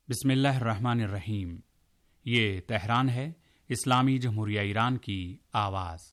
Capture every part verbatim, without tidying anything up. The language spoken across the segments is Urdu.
बिस्मिल्लाहिर्रहमानिर्रहीम। ये तेहरान है, इस्लामी जमहूरिया ईरान की आवाज़।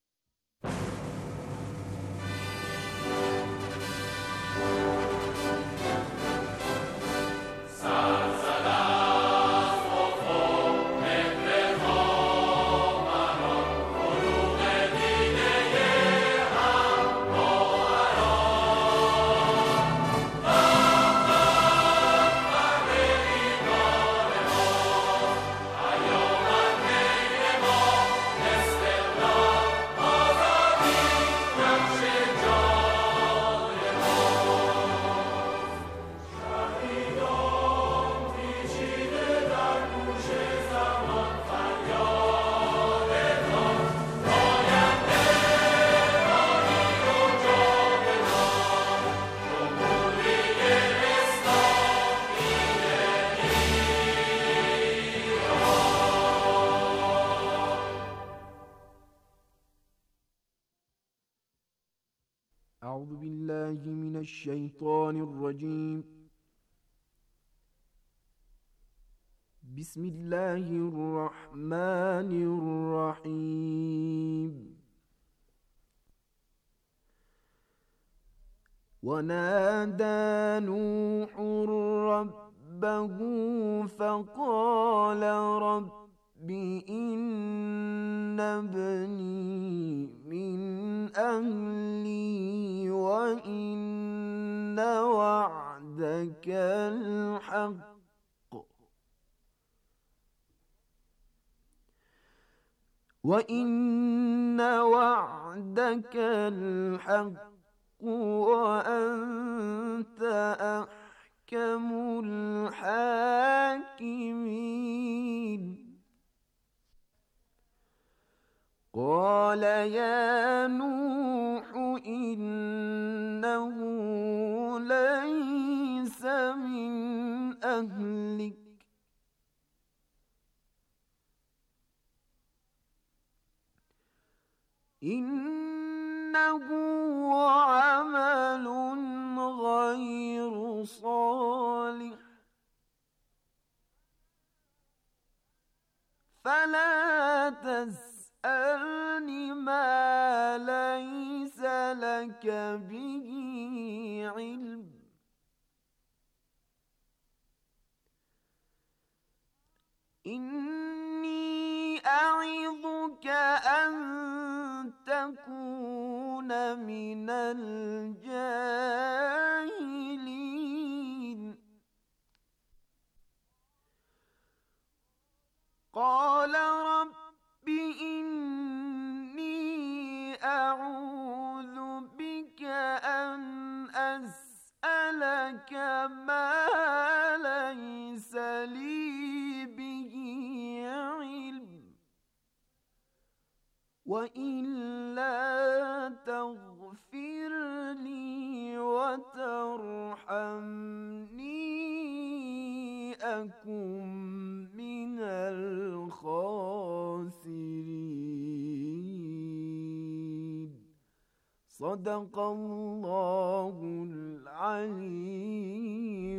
أعوذ بالله من الشيطان الرجيم. بسم الله الرحمن الرحيم. ونادى نوح ربه فقال رب إن ابني من أهلي وإن وعدك الحق وإن وعدك الحق وأنت أحكم الحاكمين. قال يا نوح إنه ليس من أهلك إنه عمل غير صالح فلا تسألني ما ليس لك به علم إني أعظك أن تكون من الجاهلين. قال رب إني أعوذ بك أن أسألك ما ليس لي به علم وإلا تغفر لي وترحمني أكن من الخاسرين. صدق الله العلي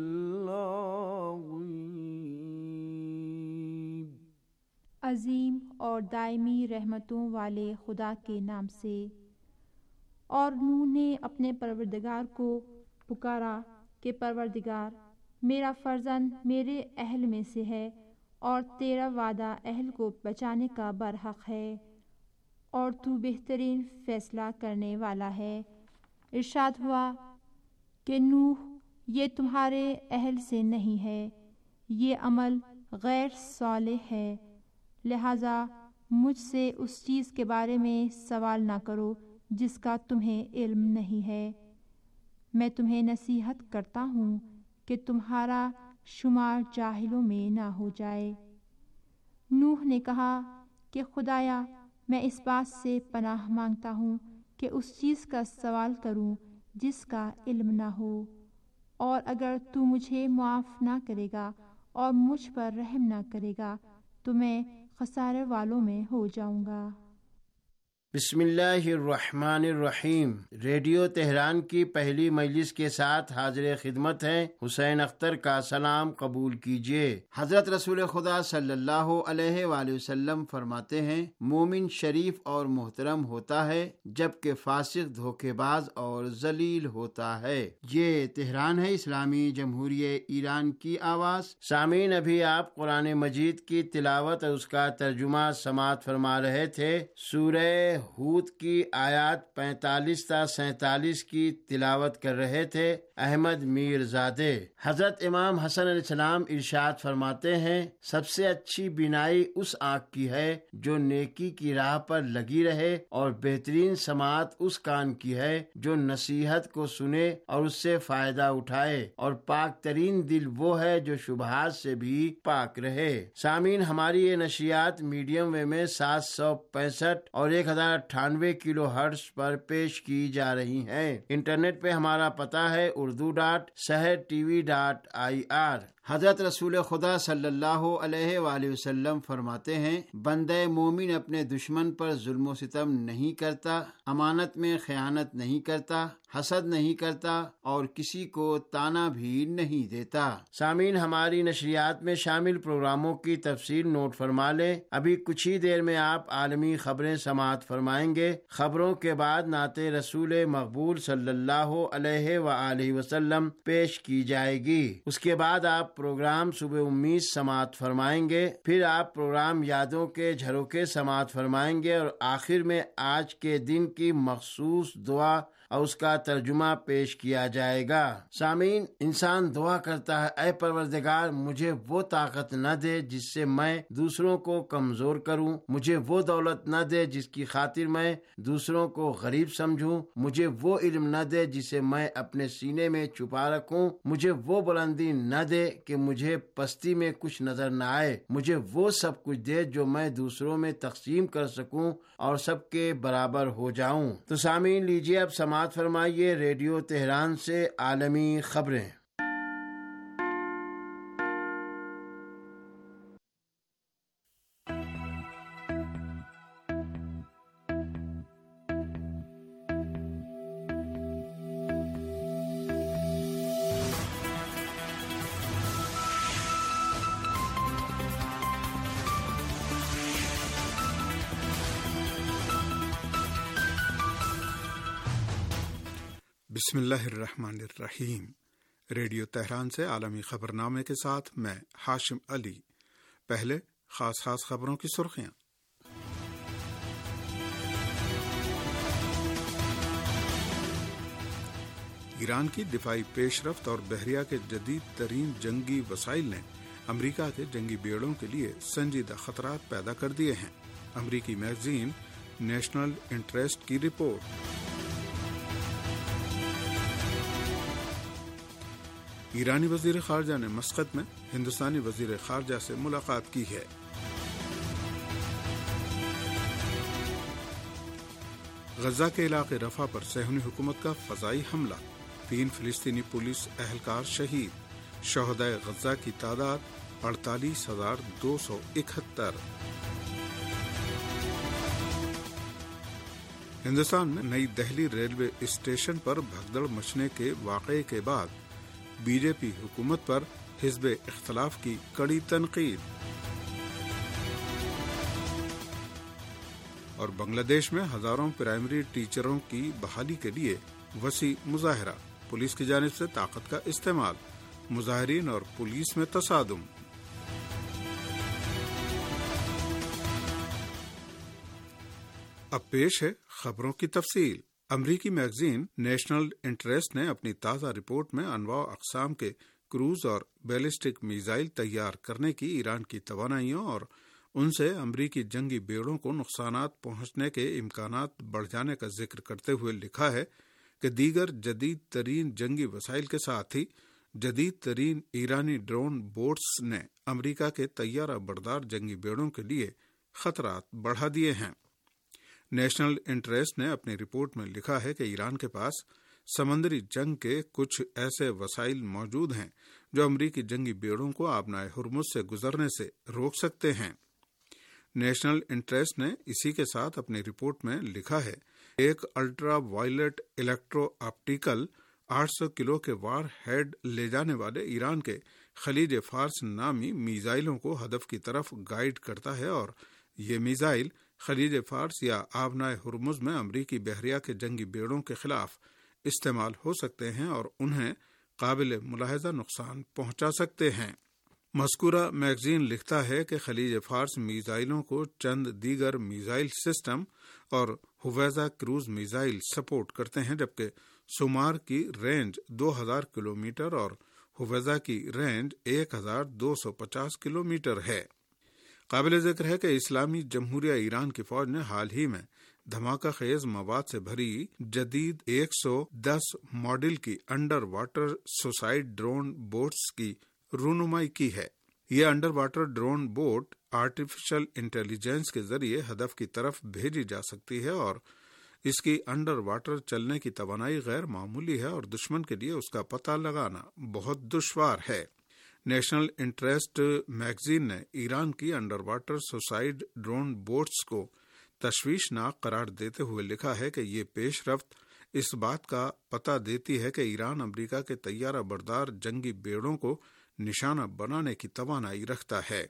العظيم। अजीम और दायमी रहमतों वाले खुदा के नाम से। और नूह ने अपने परवरदिगार को पुकारा कि परवरदिगार, मेरा फर्जंद मेरे अहल में से है और तेरा वादा अहल को बचाने का बरहक है और तू बेहतरीन फैसला करने वाला है। इरशाद हुआ कि नूह, ये तुम्हारे अहल से नहीं है, ये अमल गैर सालिह है, लिहाजा मुझसे उस चीज़ के बारे में सवाल ना करो जिसका तुम्हें इल्म नहीं है। मैं तुम्हें नसीहत करता हूँ कि तुम्हारा शुमार जाहिलों में ना हो जाए। नूह ने कहा कि खुदाया, मैं इस बात से पनाह मांगता हूँ कि उस चीज़ का सवाल करूँ जिसका इल्म ना हो, और अगर तू मुझे मुआफ़ ना करेगा और मुझ पर रहम ना करेगा तो मैं खसारे वालों में हो जाऊँगा। بسم اللہ الرحمن الرحیم۔ ریڈیو تہران کی پہلی مجلس کے ساتھ حاضر خدمت ہیں حسین اختر کا سلام قبول کیجیے۔ حضرت رسول خدا صلی اللہ علیہ وآلہ وسلم فرماتے ہیں، مومن شریف اور محترم ہوتا ہے جبکہ فاسق دھوکے باز اور ذلیل ہوتا ہے۔ یہ تہران ہے، اسلامی جمہوریہ ایران کی آواز۔ سامعین، ابھی آپ قرآن مجید کی تلاوت اور اس کا ترجمہ سماعت فرما رہے تھے۔ سورہ ہود کی آیات پینتالیس تا سینتالیس کی تلاوت کر رہے تھے احمد میر زادے۔ حضرت امام حسن علیہ السلام ارشاد فرماتے ہیں، سب سے اچھی بینائی اس آنکھ کی ہے جو نیکی کی راہ پر لگی رہے، اور بہترین سماعت اس کان کی ہے جو نصیحت کو سنے اور اس سے فائدہ اٹھائے، اور پاک ترین دل وہ ہے جو شبہات سے بھی پاک رہے۔ سامعین، ہماری یہ نشریات میڈیم ویو میں سات سو پینسٹھ اور ایک ہزار اٹھانوے کلو ہرٹز پر پیش کی جا رہی ہیں۔ انٹرنیٹ پہ ہمارا پتہ ہے Urdu dot Sahar T V dot I R. حضرت رسول خدا صلی اللہ علیہ وآلہ وسلم فرماتے ہیں، بندہ مومن اپنے دشمن پر ظلم و ستم نہیں کرتا، امانت میں خیانت نہیں کرتا، حسد نہیں کرتا اور کسی کو تانا بھی نہیں دیتا۔ سامعین، ہماری نشریات میں شامل پروگراموں کی تفصیل نوٹ فرما لیں۔ ابھی کچھ ہی دیر میں آپ عالمی خبریں سماعت فرمائیں گے۔ خبروں کے بعد نعت رسول مقبول صلی اللہ علیہ وآلہ وسلم پیش کی جائے گی۔ اس کے بعد آپ پروگرام صبح امید سماعت فرمائیں گے، پھر آپ پروگرام یادوں کے جھروکے سماعت فرمائیں گے، اور آخر میں آج کے دن کی مخصوص دعا اور اس کا ترجمہ پیش کیا جائے گا۔ سامعین، انسان دعا کرتا ہے، اے پروردگار مجھے وہ طاقت نہ دے جس سے میں دوسروں کو کمزور کروں، مجھے وہ دولت نہ دے جس کی خاطر میں دوسروں کو غریب سمجھوں، مجھے وہ علم نہ دے جسے میں اپنے سینے میں چھپا رکھوں، مجھے وہ بلندی نہ دے کہ مجھے پستی میں کچھ نظر نہ آئے، مجھے وہ سب کچھ دے جو میں دوسروں میں تقسیم کر سکوں اور سب کے برابر ہو جاؤں۔ تو سامعین، لیجیے اب سماعت فرمائیے ریڈیو تہران سے عالمی خبریں۔ بسم اللہ الرحمن الرحیم۔ ریڈیو تہران سے عالمی خبرنامے کے ساتھ میں ہاشم علی۔ پہلے خاص خاص خبروں کی سرخیاں۔ ایران کی دفاعی پیش رفت اور بحریہ کے جدید ترین جنگی وسائل نے امریکہ کے جنگی بیڑوں کے لیے سنجیدہ خطرات پیدا کر دیے ہیں۔ امریکی میگزین نیشنل انٹرسٹ کی رپورٹ۔ ایرانی وزیر خارجہ نے مسقط میں ہندوستانی وزیر خارجہ سے ملاقات کی ہے۔ غزہ کے علاقے رفح پر صہیونی حکومت کا فضائی حملہ، تین فلسطینی پولیس اہلکار شہید، شہدائے غزہ کی تعداد اڑتالیس ہزار دو سو اکہتر۔ ہندوستان میں نئی دہلی ریلوے اسٹیشن پر بھگدڑ مچنے کے واقعے کے بعد بی جے پی حکومت پر حزب اختلاف کی کڑی تنقید۔ اور بنگلہ دیش میں ہزاروں پرائمری ٹیچروں کی بحالی کے لیے وسیع مظاہرہ، پولیس کی جانب سے طاقت کا استعمال، مظاہرین اور پولیس میں تصادم۔ اب پیش ہے خبروں کی تفصیل۔ امریکی میگزین نیشنل انٹرسٹ نے اپنی تازہ رپورٹ میں انواع و اقسام کے کروز اور بیلسٹک میزائل تیار کرنے کی ایران کی توانائیوں اور ان سے امریکی جنگی بیڑوں کو نقصانات پہنچنے کے امکانات بڑھ جانے کا ذکر کرتے ہوئے لکھا ہے کہ دیگر جدید ترین جنگی وسائل کے ساتھ ہی جدید ترین ایرانی ڈرون بوٹس نے امریکہ کے طیارہ بردار جنگی بیڑوں کے لیے خطرات بڑھا دیے ہیں۔ نیشنل انٹرسٹ نے اپنی رپورٹ میں لکھا ہے کہ ایران کے پاس سمندری جنگ کے کچھ ایسے وسائل موجود ہیں جو امریکی جنگی بیڑوں کو آبنائے ہرمز سے گزرنے سے روک سکتے ہیں۔ نیشنل انٹریسٹ نے اسی کے ساتھ اپنی رپورٹ میں لکھا ہے ایک الٹرا وائلٹ الیکٹرو آپٹیکل آٹھ سو کلو کے وار ہیڈ لے جانے والے ایران کے خلیج فارس نامی میزائلوں کو ہدف کی طرف گائیڈ کرتا ہے، اور یہ میزائل خلیج فارس یا آبنائے ہرمز میں امریکی بحریہ کے جنگی بیڑوں کے خلاف استعمال ہو سکتے ہیں اور انہیں قابل ملاحظہ نقصان پہنچا سکتے ہیں۔ مذکورہ میگزین لکھتا ہے کہ خلیج فارس میزائلوں کو چند دیگر میزائل سسٹم اور ہویزہ کروز میزائل سپورٹ کرتے ہیں، جبکہ سمار کی رینج دو ہزار کلومیٹر اور ہویزہ کی رینج ایک ہزار دو سو پچاس کلومیٹر ہے۔ قابل ذکر ہے کہ اسلامی جمہوریہ ایران کی فوج نے حال ہی میں دھماکہ خیز مواد سے بھری جدید ایک سو دس ماڈل کی under water suicide drone boats کی رونمائی کی ہے۔ یہ under water drone boat artificial intelligence کے ذریعے ہدف کی طرف بھیجی جا سکتی ہے اور اس کی انڈر واٹر چلنے کی توانائی غیر معمولی ہے اور دشمن کے لیے اس کا پتہ لگانا بہت دشوار ہے۔ نیشنل انٹریسٹ میگزین نے ایران کی under water suicide drone boats کو تشویشناک قرار دیتے ہوئے لکھا ہے کہ یہ پیش رفت اس بات کا پتہ دیتی ہے کہ ایران امریکہ کے طیارہ بردار جنگی بیڑوں کو نشانہ بنانے کی توانائی رکھتا ہے۔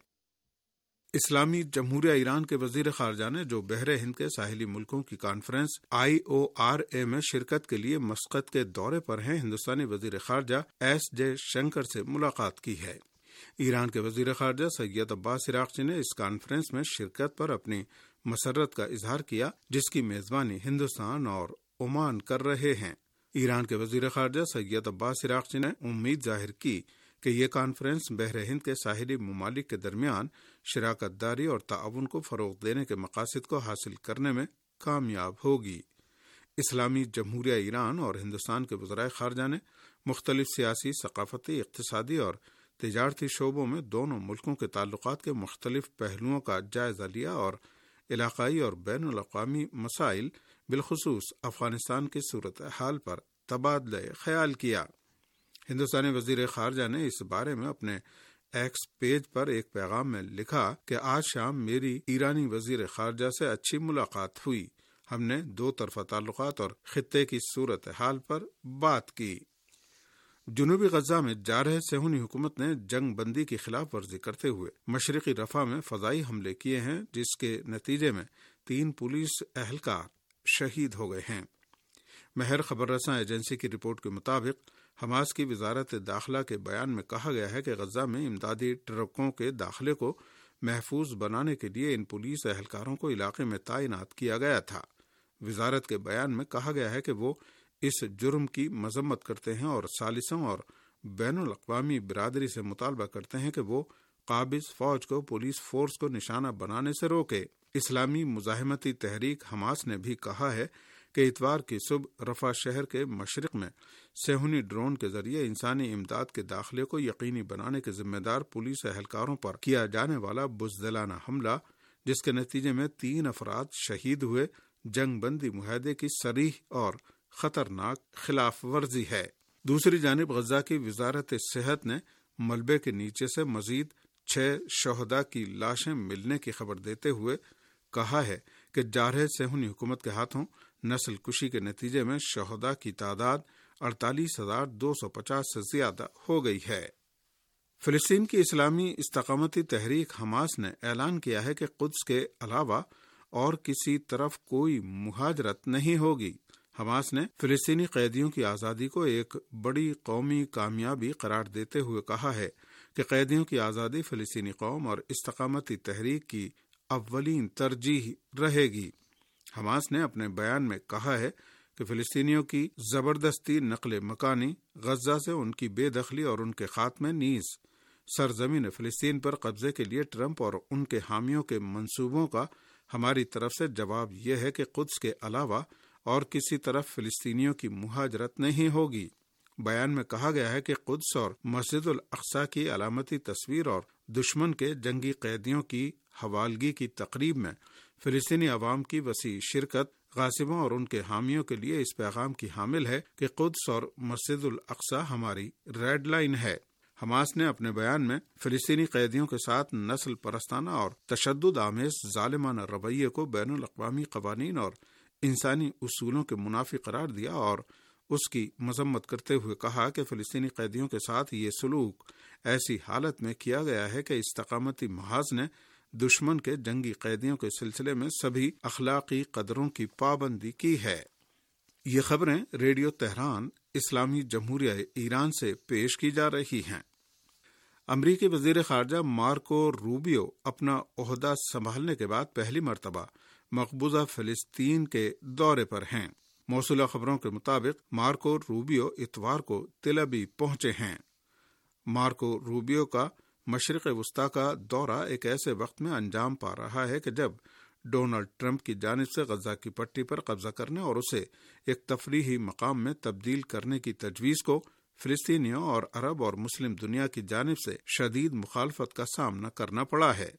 اسلامی جمہوریہ ایران کے وزیر خارجہ نے جو بحر ہند کے ساحلی ملکوں کی کانفرنس آئی او آر اے میں شرکت کے لیے مسقط کے دورے پر ہیں، ہندوستانی وزیر خارجہ ایس جے شنکر سے ملاقات کی ہے۔ ایران کے وزیر خارجہ سید عباس عراقچی نے اس کانفرنس میں شرکت پر اپنی مسرت کا اظہار کیا، جس کی میزبانی ہندوستان اور عمان کر رہے ہیں۔ ایران کے وزیر خارجہ سید عباس عراقچی نے امید ظاہر کی کہ یہ کانفرنس بحر ہند کے ساحلی ممالک کے درمیان شراکت داری اور تعاون کو فروغ دینے کے مقاصد کو حاصل کرنے میں کامیاب ہوگی۔ اسلامی جمہوریہ ایران اور ہندوستان کے وزرائے خارجہ نے مختلف سیاسی، ثقافتی، اقتصادی اور تجارتی شعبوں میں دونوں ملکوں کے تعلقات کے مختلف پہلوؤں کا جائزہ لیا اور علاقائی اور بین الاقوامی مسائل بالخصوص افغانستان کی صورتحال پر تبادلہ خیال کیا۔ ہندوستانی وزیر خارجہ نے اس بارے میں اپنے ایکس پیج پر ایک پیغام میں لکھا کہ آج شام میری ایرانی وزیر خارجہ سے اچھی ملاقات ہوئی، ہم نے دو طرفہ تعلقات اور خطے کی صورتحال پر بات کی۔ جنوبی غزہ میں جارح صہیونی حکومت نے جنگ بندی کی خلاف ورزی کرتے ہوئے مشرقی رفح میں فضائی حملے کیے ہیں، جس کے نتیجے میں تین پولیس اہلکار شہید ہو گئے ہیں۔ مہر خبر رساں ایجنسی کی رپورٹ کے مطابق حماس کی وزارت داخلہ کے بیان میں کہا گیا ہے کہ غزہ میں امدادی ٹرکوں کے داخلے کو محفوظ بنانے کے لیے ان پولیس اہلکاروں کو علاقے میں تعینات کیا گیا تھا۔ وزارت کے بیان میں کہا گیا ہے کہ وہ اس جرم کی مذمت کرتے ہیں اور ثالثوں اور بین الاقوامی برادری سے مطالبہ کرتے ہیں کہ وہ قابض فوج کو پولیس فورس کو نشانہ بنانے سے روکے۔ اسلامی مزاحمتی تحریک حماس نے بھی کہا ہے کہ اتوار کی صبح رفح شہر کے مشرق میں صہیونی ڈرون کے ذریعے انسانی امداد کے داخلے کو یقینی بنانے کے ذمہ دار پولیس اہلکاروں پر کیا جانے والا بزدلانہ حملہ، جس کے نتیجے میں تین افراد شہید ہوئے، جنگ بندی معاہدے کی صریح اور خطرناک خلاف ورزی ہے۔ دوسری جانب غزہ کی وزارت صحت نے ملبے کے نیچے سے مزید چھ شہداء کی لاشیں ملنے کی خبر دیتے ہوئے کہا ہے کہ جارح صہیونی حکومت کے ہاتھوں نسل کشی کے نتیجے میں شہداء کی تعداد اڑتالیس ہزار دو سو پچاس سے زیادہ ہو گئی ہے۔ فلسطین کی اسلامی استقامتی تحریک حماس نے اعلان کیا ہے کہ قدس کے علاوہ اور کسی طرف کوئی مہاجرت نہیں ہوگی۔ حماس نے فلسطینی قیدیوں کی آزادی کو ایک بڑی قومی کامیابی قرار دیتے ہوئے کہا ہے کہ قیدیوں کی آزادی فلسطینی قوم اور استقامتی تحریک کی اولین ترجیح رہے گی۔ حماس نے اپنے بیان میں کہا ہے کہ فلسطینیوں کی زبردستی نقل مکانی، غزہ سے ان کی بے دخلی اور ان کے خاتمے نیز سرزمین فلسطین پر قبضے کے لیے ٹرمپ اور ان کے حامیوں کے منصوبوں کا ہماری طرف سے جواب یہ ہے کہ قدس کے علاوہ اور کسی طرف فلسطینیوں کی مہاجرت نہیں ہوگی۔ بیان میں کہا گیا ہے کہ قدس اور مسجد الاقصی کی علامتی تصویر اور دشمن کے جنگی قیدیوں کی حوالگی کی تقریب میں فلسطینی عوام کی وسیع شرکت غاصبوں اور ان کے حامیوں کے لیے اس پیغام کی حامل ہے کہ قدس اور مسجد الاقصی ہماری ریڈ لائن ہے۔ حماس نے اپنے بیان میں فلسطینی قیدیوں کے ساتھ نسل پرستانہ اور تشدد آمیز ظالمانہ رویے کو بین الاقوامی قوانین اور انسانی اصولوں کے منافی قرار دیا اور اس کی مذمت کرتے ہوئے کہا کہ فلسطینی قیدیوں کے ساتھ یہ سلوک ایسی حالت میں کیا گیا ہے کہ استقامتی محاذ نے دشمن کے جنگی قیدیوں کے سلسلے میں سبھی اخلاقی قدروں کی پابندی کی ہے۔ یہ خبریں ریڈیو تہران اسلامی جمہوریہ ایران سے پیش کی جا رہی ہیں۔ امریکی وزیر خارجہ مارکو روبیو اپنا عہدہ سنبھالنے کے بعد پہلی مرتبہ مقبوضہ فلسطین کے دورے پر ہیں۔ موصولہ خبروں کے مطابق مارکو روبیو اتوار کو تل ابیب پہنچے ہیں۔ مارکو روبیو کا مشرق وسطیٰ کا دورہ ایک ایسے وقت میں انجام پا رہا ہے کہ جب ڈونلڈ ٹرمپ کی جانب سے غزہ کی پٹی پر قبضہ کرنے اور اسے ایک تفریحی مقام میں تبدیل کرنے کی تجویز کو فلسطینیوں اور عرب اور مسلم دنیا کی جانب سے شدید مخالفت کا سامنا کرنا پڑا ہے۔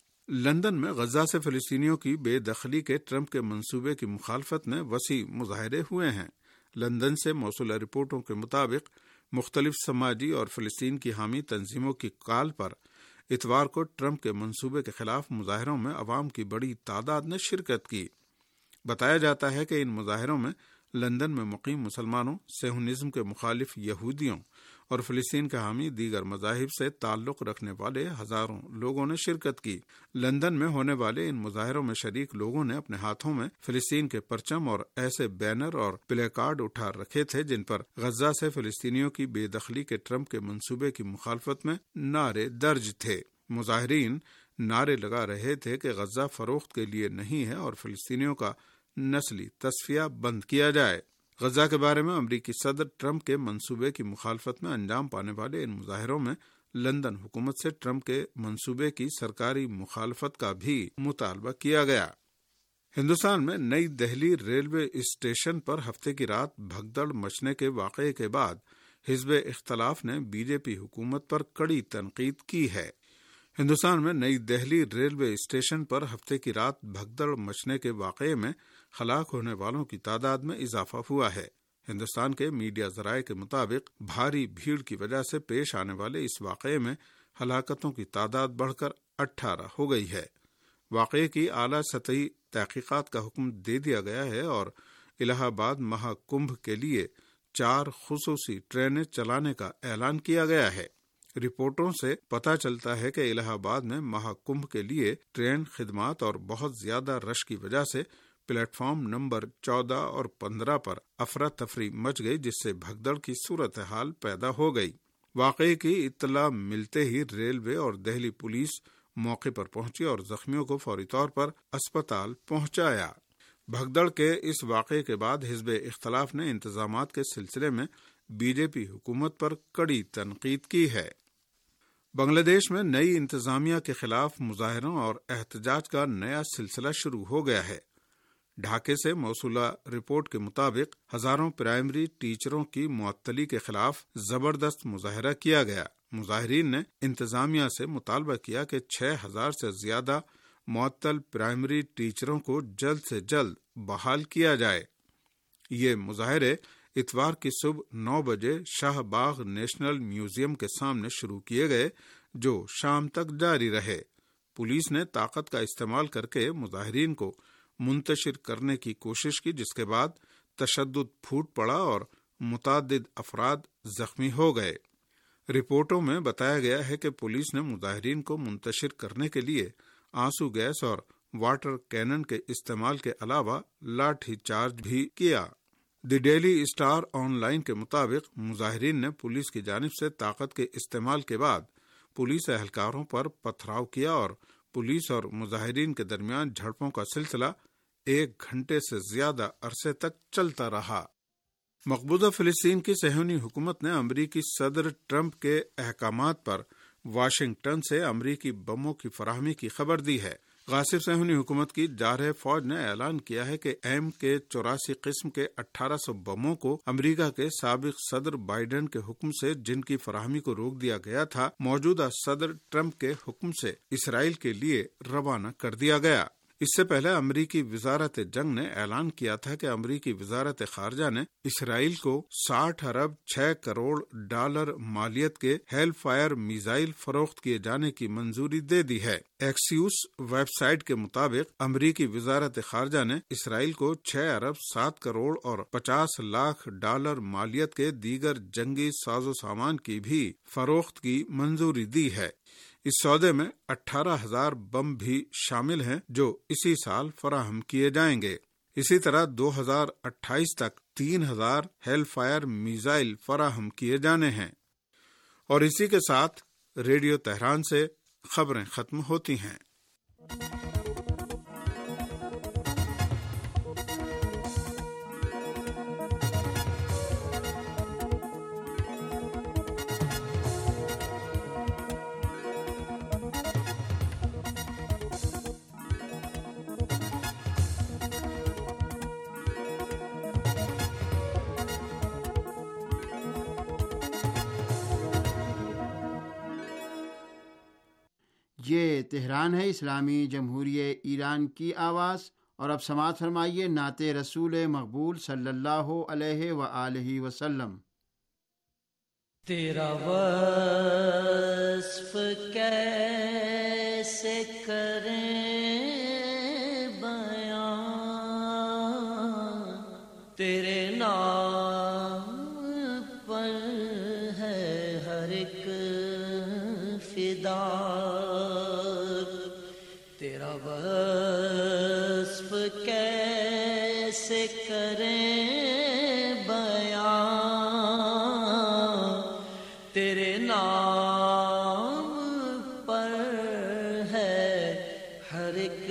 لندن میں غزہ سے فلسطینیوں کی بے دخلی کے ٹرمپ کے منصوبے کی مخالفت میں وسیع مظاہرے ہوئے ہیں۔ لندن سے موصولہ رپورٹوں کے مطابق مختلف سماجی اور فلسطین کی حامی تنظیموں کی کال پر اتوار کو ٹرمپ کے منصوبے کے خلاف مظاہروں میں عوام کی بڑی تعداد نے شرکت کی۔ بتایا جاتا ہے کہ ان مظاہروں میں لندن میں مقیم مسلمانوں، صہیونزم کے مخالف یہودیوں اور فلسطین کے حامی دیگر مذاہب سے تعلق رکھنے والے ہزاروں لوگوں نے شرکت کی۔ لندن میں ہونے والے ان مظاہروں میں شریک لوگوں نے اپنے ہاتھوں میں فلسطین کے پرچم اور ایسے بینر اور پلے کارڈ اٹھا رکھے تھے جن پر غزہ سے فلسطینیوں کی بے دخلی کے ٹرمپ کے منصوبے کی مخالفت میں نعرے درج تھے۔ مظاہرین نعرے لگا رہے تھے کہ غزہ فروخت کے لیے نہیں ہے اور فلسطینیوں کا نسلی تصفیہ بند کیا جائے۔ غزہ کے بارے میں امریکی صدر ٹرمپ کے منصوبے کی مخالفت میں انجام پانے والے ان مظاہروں میں لندن حکومت سے ٹرمپ کے منصوبے کی سرکاری مخالفت کا بھی مطالبہ کیا گیا۔ ہندوستان میں نئی دہلی ریلوے اسٹیشن پر ہفتے کی رات بھگدڑ مچنے کے واقعے کے بعد حزب اختلاف نے بی جے پی حکومت پر کڑی تنقید کی ہے۔ ہندوستان میں نئی دہلی ریلوے اسٹیشن پر ہفتے کی رات بھگدڑ مچنے کے واقعے میں ہلاک ہونے والوں کی تعداد میں اضافہ ہوا ہے۔ ہندوستان کے میڈیا ذرائع کے مطابق بھاری بھیڑ کی وجہ سے پیش آنے والے اس واقعے میں ہلاکتوں کی تعداد بڑھ کر اٹھارہ ہو گئی ہے۔ واقعے کی اعلیٰ سطحی تحقیقات کا حکم دے دیا گیا ہے اور الہ آباد مہا کمبھ کے لیے چار خصوصی ٹرینیں چلانے کا اعلان کیا گیا ہے۔ رپورٹوں سے پتہ چلتا ہے کہ الہ آباد میں مہا کمبھ کے لیے ٹرین خدمات اور بہت زیادہ رش کی وجہ سے پلیٹ فارم نمبر چودہ اور پندرہ پر افراتفری مچ گئی، جس سے بھگدڑ کی صورتحال پیدا ہو گئی۔ واقعے کی اطلاع ملتے ہی ریلوے اور دہلی پولیس موقع پر پہنچی اور زخمیوں کو فوری طور پر اسپتال پہنچایا۔ بھگدڑ کے اس واقعے کے بعد حزب اختلاف نے انتظامات کے سلسلے میں بی جے پی حکومت پر کڑی تنقید کی ہے۔ بنگلہ دیش میں نئی انتظامیہ کے خلاف مظاہروں اور احتجاج کا نیا سلسلہ شروع ہو گیا ہے۔ ڈھاکے سے موصولہ رپورٹ کے مطابق ہزاروں پرائمری ٹیچروں کی معطلی کے خلاف زبردست مظاہرہ کیا گیا۔ مظاہرین نے انتظامیہ سے مطالبہ کیا کہ چھ ہزار سے زیادہ معطل پرائمری ٹیچروں کو جلد سے جلد بحال کیا جائے۔ یہ مظاہرے اتوار کی صبح نو بجے شاہ باغ نیشنل میوزیم کے سامنے شروع کیے گئے، جو شام تک جاری رہے۔ پولیس نے طاقت کا استعمال کر کے مظاہرین کو منتشر کرنے کی کوشش کی، جس کے بعد تشدد پھوٹ پڑا اور متعدد افراد زخمی ہو گئے۔ رپورٹوں میں بتایا گیا ہے کہ پولیس نے مظاہرین کو منتشر کرنے کے لیے آنسو گیس اور واٹر کینن کے استعمال کے علاوہ لاٹھی چارج بھی کیا۔ The daily star online کے مطابق مظاہرین نے پولیس کی جانب سے طاقت کے استعمال کے بعد پولیس اہلکاروں پر پتھراؤ کیا اور پولیس اور مظاہرین کے درمیان جھڑپوں کا سلسلہ ایک گھنٹے سے زیادہ عرصے تک چلتا رہا۔ مقبوضہ فلسطین کی صہیونی حکومت نے امریکی صدر ٹرمپ کے احکامات پر واشنگٹن سے امریکی بموں کی فراہمی کی خبر دی ہے۔ غاصب صہیونی حکومت کی جارحہ فوج نے اعلان کیا ہے کہ ایم کے چوراسی قسم کے اٹھارہ سو بموں کو امریکہ کے سابق صدر بائیڈن کے حکم سے، جن کی فراہمی کو روک دیا گیا تھا، موجودہ صدر ٹرمپ کے حکم سے اسرائیل کے لیے روانہ کر دیا گیا۔ اس سے پہلے امریکی وزارت جنگ نے اعلان کیا تھا کہ امریکی وزارت خارجہ نے اسرائیل کو ساٹھ ارب چھ کروڑ ڈالر مالیت کے ہیل فائر میزائل فروخت کیے جانے کی منظوری دے دی ہے۔ ایکسیوس ویب سائٹ کے مطابق امریکی وزارت خارجہ نے اسرائیل کو چھ ارب سات کروڑ اور پچاس لاکھ ڈالر مالیت کے دیگر جنگی ساز و سامان کی بھی فروخت کی منظوری دی ہے۔ اس سودے میں اٹھارہ ہزار بم بھی شامل ہیں جو اسی سال فراہم کیے جائیں گے۔ اسی طرح دو ہزار اٹھائیس تک تین ہزار ہیل فائر میزائل فراہم کیے جانے ہیں۔ اور اسی کے ساتھ ریڈیو تہران سے خبریں ختم ہوتی ہیں۔ یہ تہران ہے، اسلامی جمہوریہ ایران کی آواز، اور اب سماعت فرمائیے نعت رسول مقبول صلی اللہ علیہ وآلہ وسلم۔ تیرا وصف کیسے کریں بیان، تیرے نام پر ہے ہر ایک فدا، تیرا وصف کیسے کریں بیان، تیرے نام پر ہے ہر ایک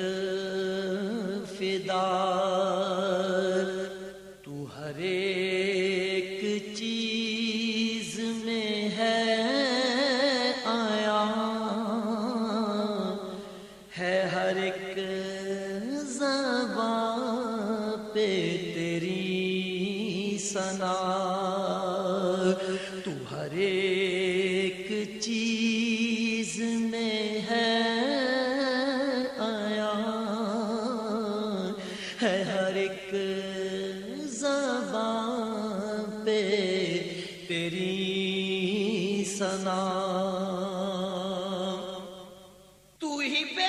فدا، تو ہر ایک چیز میں ہے آیا، ہے ہر ایک زبان پہ تیری ثنا، تو ہر ایک چیز میں ہے آیا، ہے ہر ایک زبان پہ تیری ثنا، تو ہی بے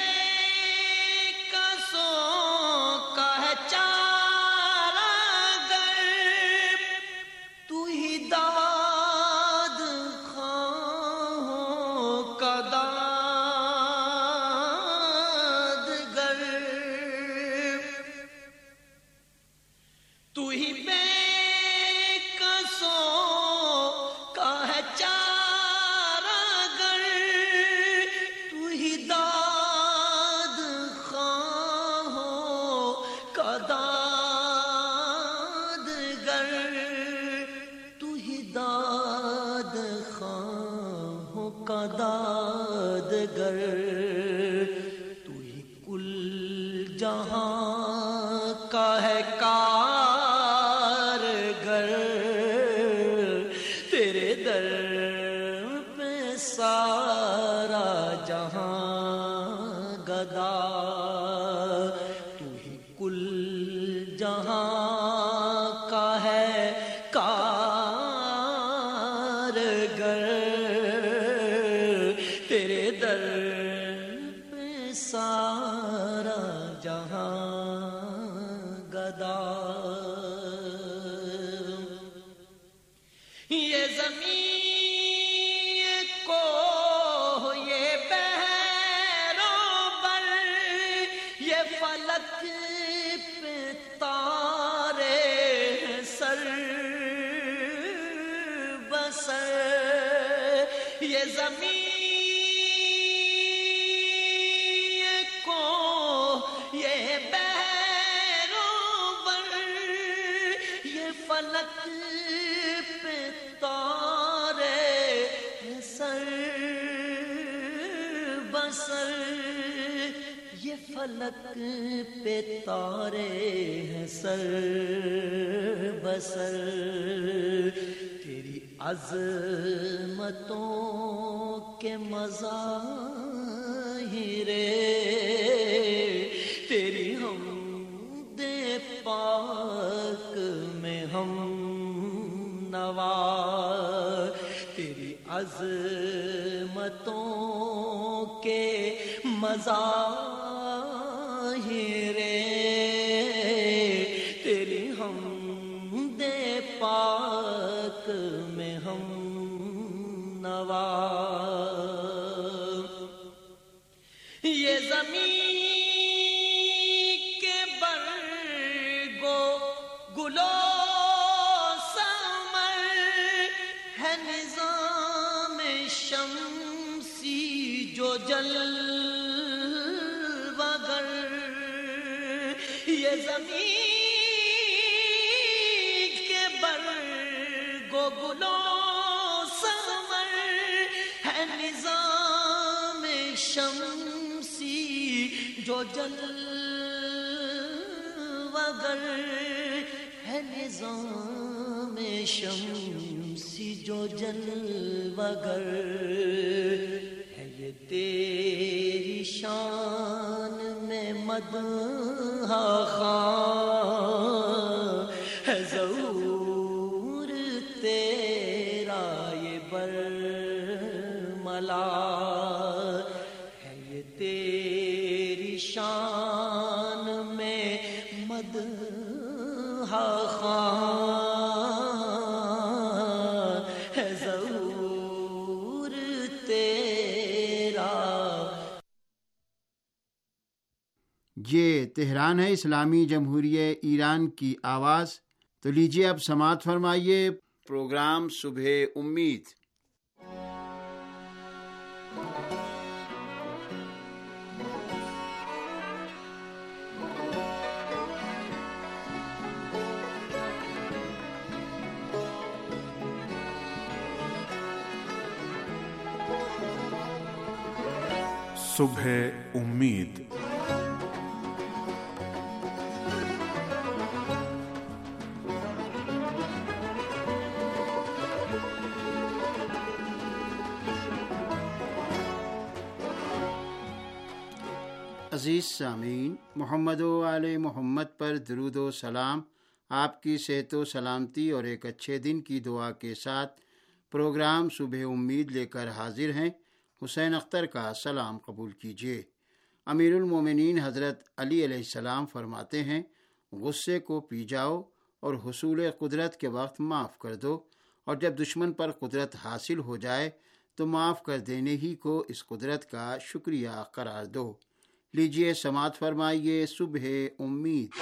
دادگر، تو ہی کل جہاں کا ہے کارگر، تیرے در پہ سارا جہاں گدا، تو ہی کل جہاں کا ہے کارگر، تیرے در پہ سارا جہاں گدا، یہ زمین کو یہ بحروں بر، یہ فلک پہ تارے سر بسر، یہ زمین فلک پہ تارے سر بسر، یہ فلک پہ تارے ہیں سر بسر، تیری عظمتوں کے مظاہر، تیری پاک میں ہم نوا، تیری عظمتوں کے مظاہر تیری حمد پاک میں ہم نوا، یہ زمین کے برگ و گلو ثمر ہے نظام شمسی جو جلوہ گر، یہ زمین کے برگ و گلو ثمر ہے نظام شمسی جو جلوہ گر، ہے نظام شمسی جو جلوہ گر، ہے یہ تیری شان میں مدح خواں، ہے ظہور تیرا یہ برملا، ہے یہ تیری شان میں مدح خواں، ہے ظہور تیرا۔ یہ تہران ہے، اسلامی جمہوریہ ایران کی آواز۔ تو لیجیے اب سماعت فرمائیے پروگرام صبح امید۔ صبح امید۔ عزیز سامعین، محمد و آل محمد پر درود و سلام، آپ کی صحت و سلامتی اور ایک اچھے دن کی دعا کے ساتھ پروگرام صبح امید لے کر حاضر ہیں۔ حسین اختر کا سلام قبول کیجیے۔ امیر المومنین حضرت علی علیہ السلام فرماتے ہیں، غصے کو پی جاؤ اور حصول قدرت کے وقت معاف کر دو، اور جب دشمن پر قدرت حاصل ہو جائے تو معاف کر دینے ہی کو اس قدرت کا شکریہ قرار دو۔ لیجیے سماعت فرمائیے صبح امید۔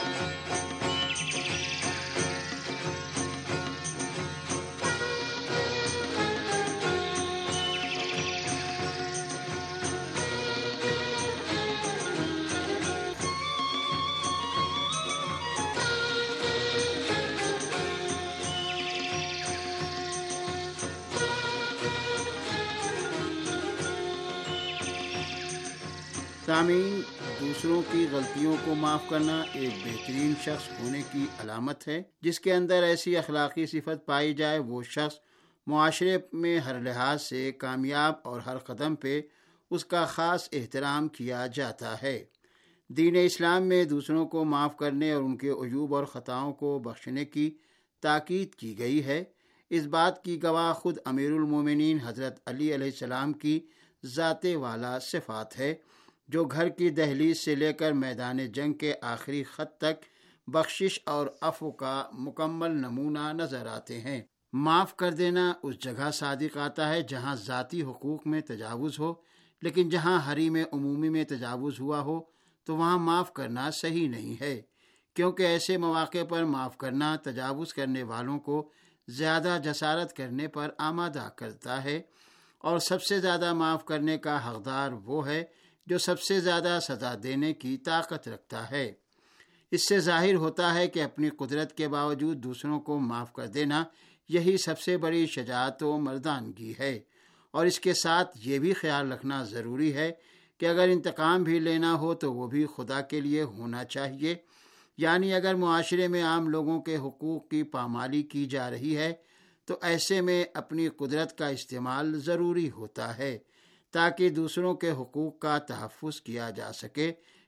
سامعین، دوسروں کی غلطیوں کو معاف کرنا ایک بہترین شخص ہونے کی علامت ہے۔ جس کے اندر ایسی اخلاقی صفت پائی جائے وہ شخص معاشرے میں ہر لحاظ سے کامیاب اور ہر قدم پہ اس کا خاص احترام کیا جاتا ہے۔ دین اسلام میں دوسروں کو معاف کرنے اور ان کے عیوب اور خطاؤں کو بخشنے کی تاکید کی گئی ہے۔ اس بات کی گواہ خود امیر المومنین حضرت علی علیہ السلام کی ذات والا صفات ہے، جو گھر کی دہلیز سے لے کر میدان جنگ کے آخری خط تک بخشش اور عفو کا مکمل نمونہ نظر آتے ہیں۔ معاف کر دینا اس جگہ صادق آتا ہے جہاں ذاتی حقوق میں تجاوز ہو، لیکن جہاں حریم عمومی میں تجاوز ہوا ہو تو وہاں معاف کرنا صحیح نہیں ہے، کیونکہ ایسے مواقع پر معاف کرنا تجاوز کرنے والوں کو زیادہ جسارت کرنے پر آمادہ کرتا ہے، اور سب سے زیادہ معاف کرنے کا حقدار وہ ہے جو سب سے زیادہ سزا دینے کی طاقت رکھتا ہے۔ اس سے ظاہر ہوتا ہے کہ اپنی قدرت کے باوجود دوسروں کو معاف کر دینا یہی سب سے بڑی شجاعت و مردانگی ہے، اور اس کے ساتھ یہ بھی خیال رکھنا ضروری ہے کہ اگر انتقام بھی لینا ہو تو وہ بھی خدا کے لیے ہونا چاہیے، یعنی اگر معاشرے میں عام لوگوں کے حقوق کی پامالی کی جا رہی ہے تو ایسے میں اپنی قدرت کا استعمال ضروری ہوتا ہے تاکہ دوسروں کے حقوق کا تحفظ کیا جا سکے،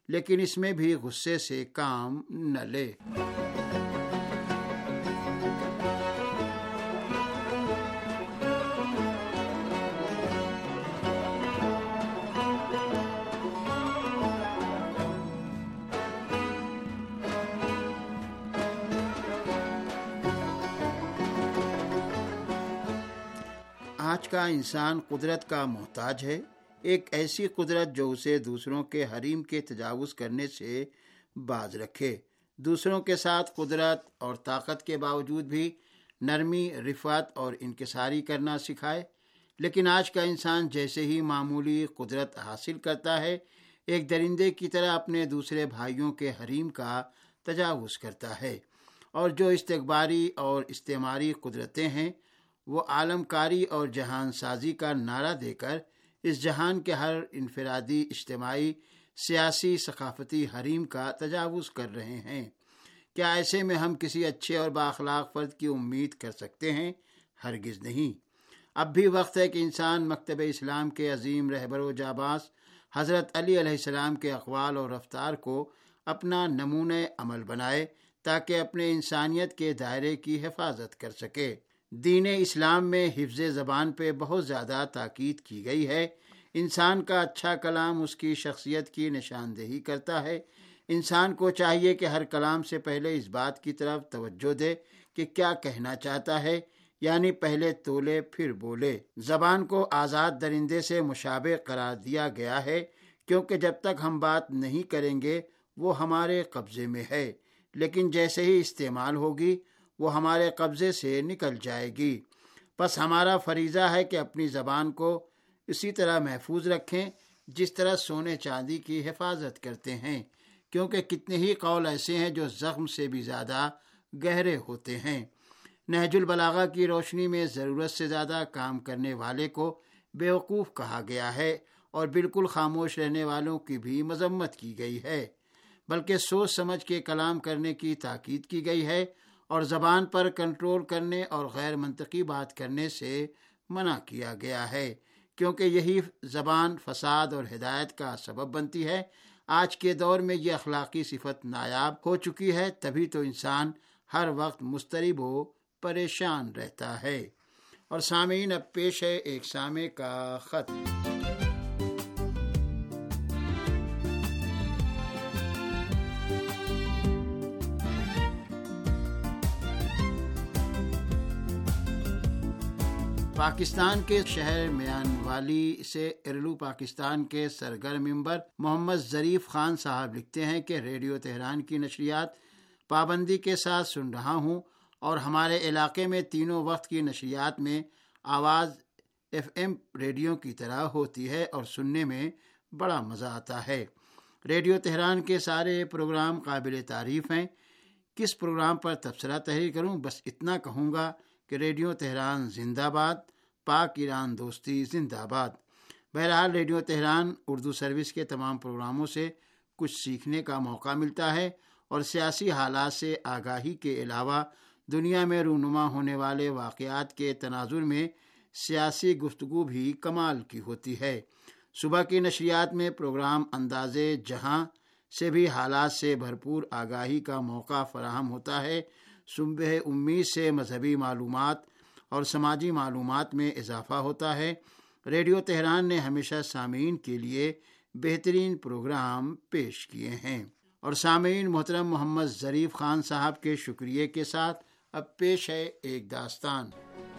لیکن اس میں بھی غصے سے کام نہ لے۔ آج کا انسان قدرت کا محتاج ہے، ایک ایسی قدرت جو اسے دوسروں کے حریم کے تجاوز کرنے سے باز رکھے، دوسروں کے ساتھ قدرت اور طاقت کے باوجود بھی نرمی، رفعت اور انکساری کرنا سکھائے۔ لیکن آج کا انسان جیسے ہی معمولی قدرت حاصل کرتا ہے، ایک درندے کی طرح اپنے دوسرے بھائیوں کے حریم کا تجاوز کرتا ہے، اور جو استکباری اور استعماری قدرتیں ہیں وہ عالم کاری اور جہان سازی کا نعرہ دے کر اس جہان کے ہر انفرادی، اجتماعی، سیاسی، ثقافتی حریم کا تجاوز کر رہے ہیں۔ کیا ایسے میں ہم کسی اچھے اور بااخلاق فرد کی امید کر سکتے ہیں؟ ہرگز نہیں۔ اب بھی وقت ہے کہ انسان مکتب اسلام کے عظیم رہبر و جاباز حضرت علی علیہ السلام کے اقوال اور رفتار کو اپنا نمونہ عمل بنائے تاکہ اپنے انسانیت کے دائرے کی حفاظت کر سکے۔ دین اسلام میں حفظ زبان پہ بہت زیادہ تاکید کی گئی ہے۔ انسان کا اچھا کلام اس کی شخصیت کی نشاندہی کرتا ہے۔ انسان کو چاہیے کہ ہر کلام سے پہلے اس بات کی طرف توجہ دے کہ کیا کہنا چاہتا ہے، یعنی پہلے تولے پھر بولے۔ زبان کو آزاد درندے سے مشابہ قرار دیا گیا ہے، کیونکہ جب تک ہم بات نہیں کریں گے وہ ہمارے قبضے میں ہے، لیکن جیسے ہی استعمال ہوگی وہ ہمارے قبضے سے نکل جائے گی۔ بس ہمارا فریضہ ہے کہ اپنی زبان کو اسی طرح محفوظ رکھیں جس طرح سونے چاندی کی حفاظت کرتے ہیں، کیونکہ کتنے ہی قول ایسے ہیں جو زخم سے بھی زیادہ گہرے ہوتے ہیں۔ نہج البلاغہ کی روشنی میں ضرورت سے زیادہ کام کرنے والے کو بیوقوف کہا گیا ہے، اور بالکل خاموش رہنے والوں کی بھی مذمت کی گئی ہے، بلکہ سوچ سمجھ کے کلام کرنے کی تاکید کی گئی ہے، اور زبان پر کنٹرول کرنے اور غیر منطقی بات کرنے سے منع کیا گیا ہے، کیونکہ یہی زبان فساد اور ہدایت کا سبب بنتی ہے۔ آج کے دور میں یہ اخلاقی صفت نایاب ہو چکی ہے، تبھی تو انسان ہر وقت مضطرب و پریشان رہتا ہے۔ اور سامعین، اب پیش ہے ایک سامع کا خط۔ پاکستان کے شہر میانوالی سے ارلو پاکستان کے سرگرم ممبر محمد ظریف خان صاحب لکھتے ہیں کہ ریڈیو تہران کی نشریات پابندی کے ساتھ سن رہا ہوں، اور ہمارے علاقے میں تینوں وقت کی نشریات میں آواز ایف ایم ریڈیو کی طرح ہوتی ہے اور سننے میں بڑا مزہ آتا ہے۔ ریڈیو تہران کے سارے پروگرام قابل تعریف ہیں۔ کس پروگرام پر تبصرہ تحریر کروں؟ بس اتنا کہوں گا کہ ریڈیو تہران زندہ باد، پاک ایران دوستی زندہ باد۔ بہرحال ریڈیو تہران اردو سروس کے تمام پروگراموں سے کچھ سیکھنے کا موقع ملتا ہے، اور سیاسی حالات سے آگاہی کے علاوہ دنیا میں رونما ہونے والے واقعات کے تناظر میں سیاسی گفتگو بھی کمال کی ہوتی ہے۔ صبح کی نشریات میں پروگرام انداز جہاں سے بھی حالات سے بھرپور آگاہی کا موقع فراہم ہوتا ہے۔ صبح امید سے مذہبی معلومات اور سماجی معلومات میں اضافہ ہوتا ہے۔ ریڈیو تہران نے ہمیشہ سامعین کے لیے بہترین پروگرام پیش کیے ہیں۔ اور سامعین، محترم محمد ظریف خان صاحب کے شکریہ کے ساتھ اب پیش ہے ایک داستان۔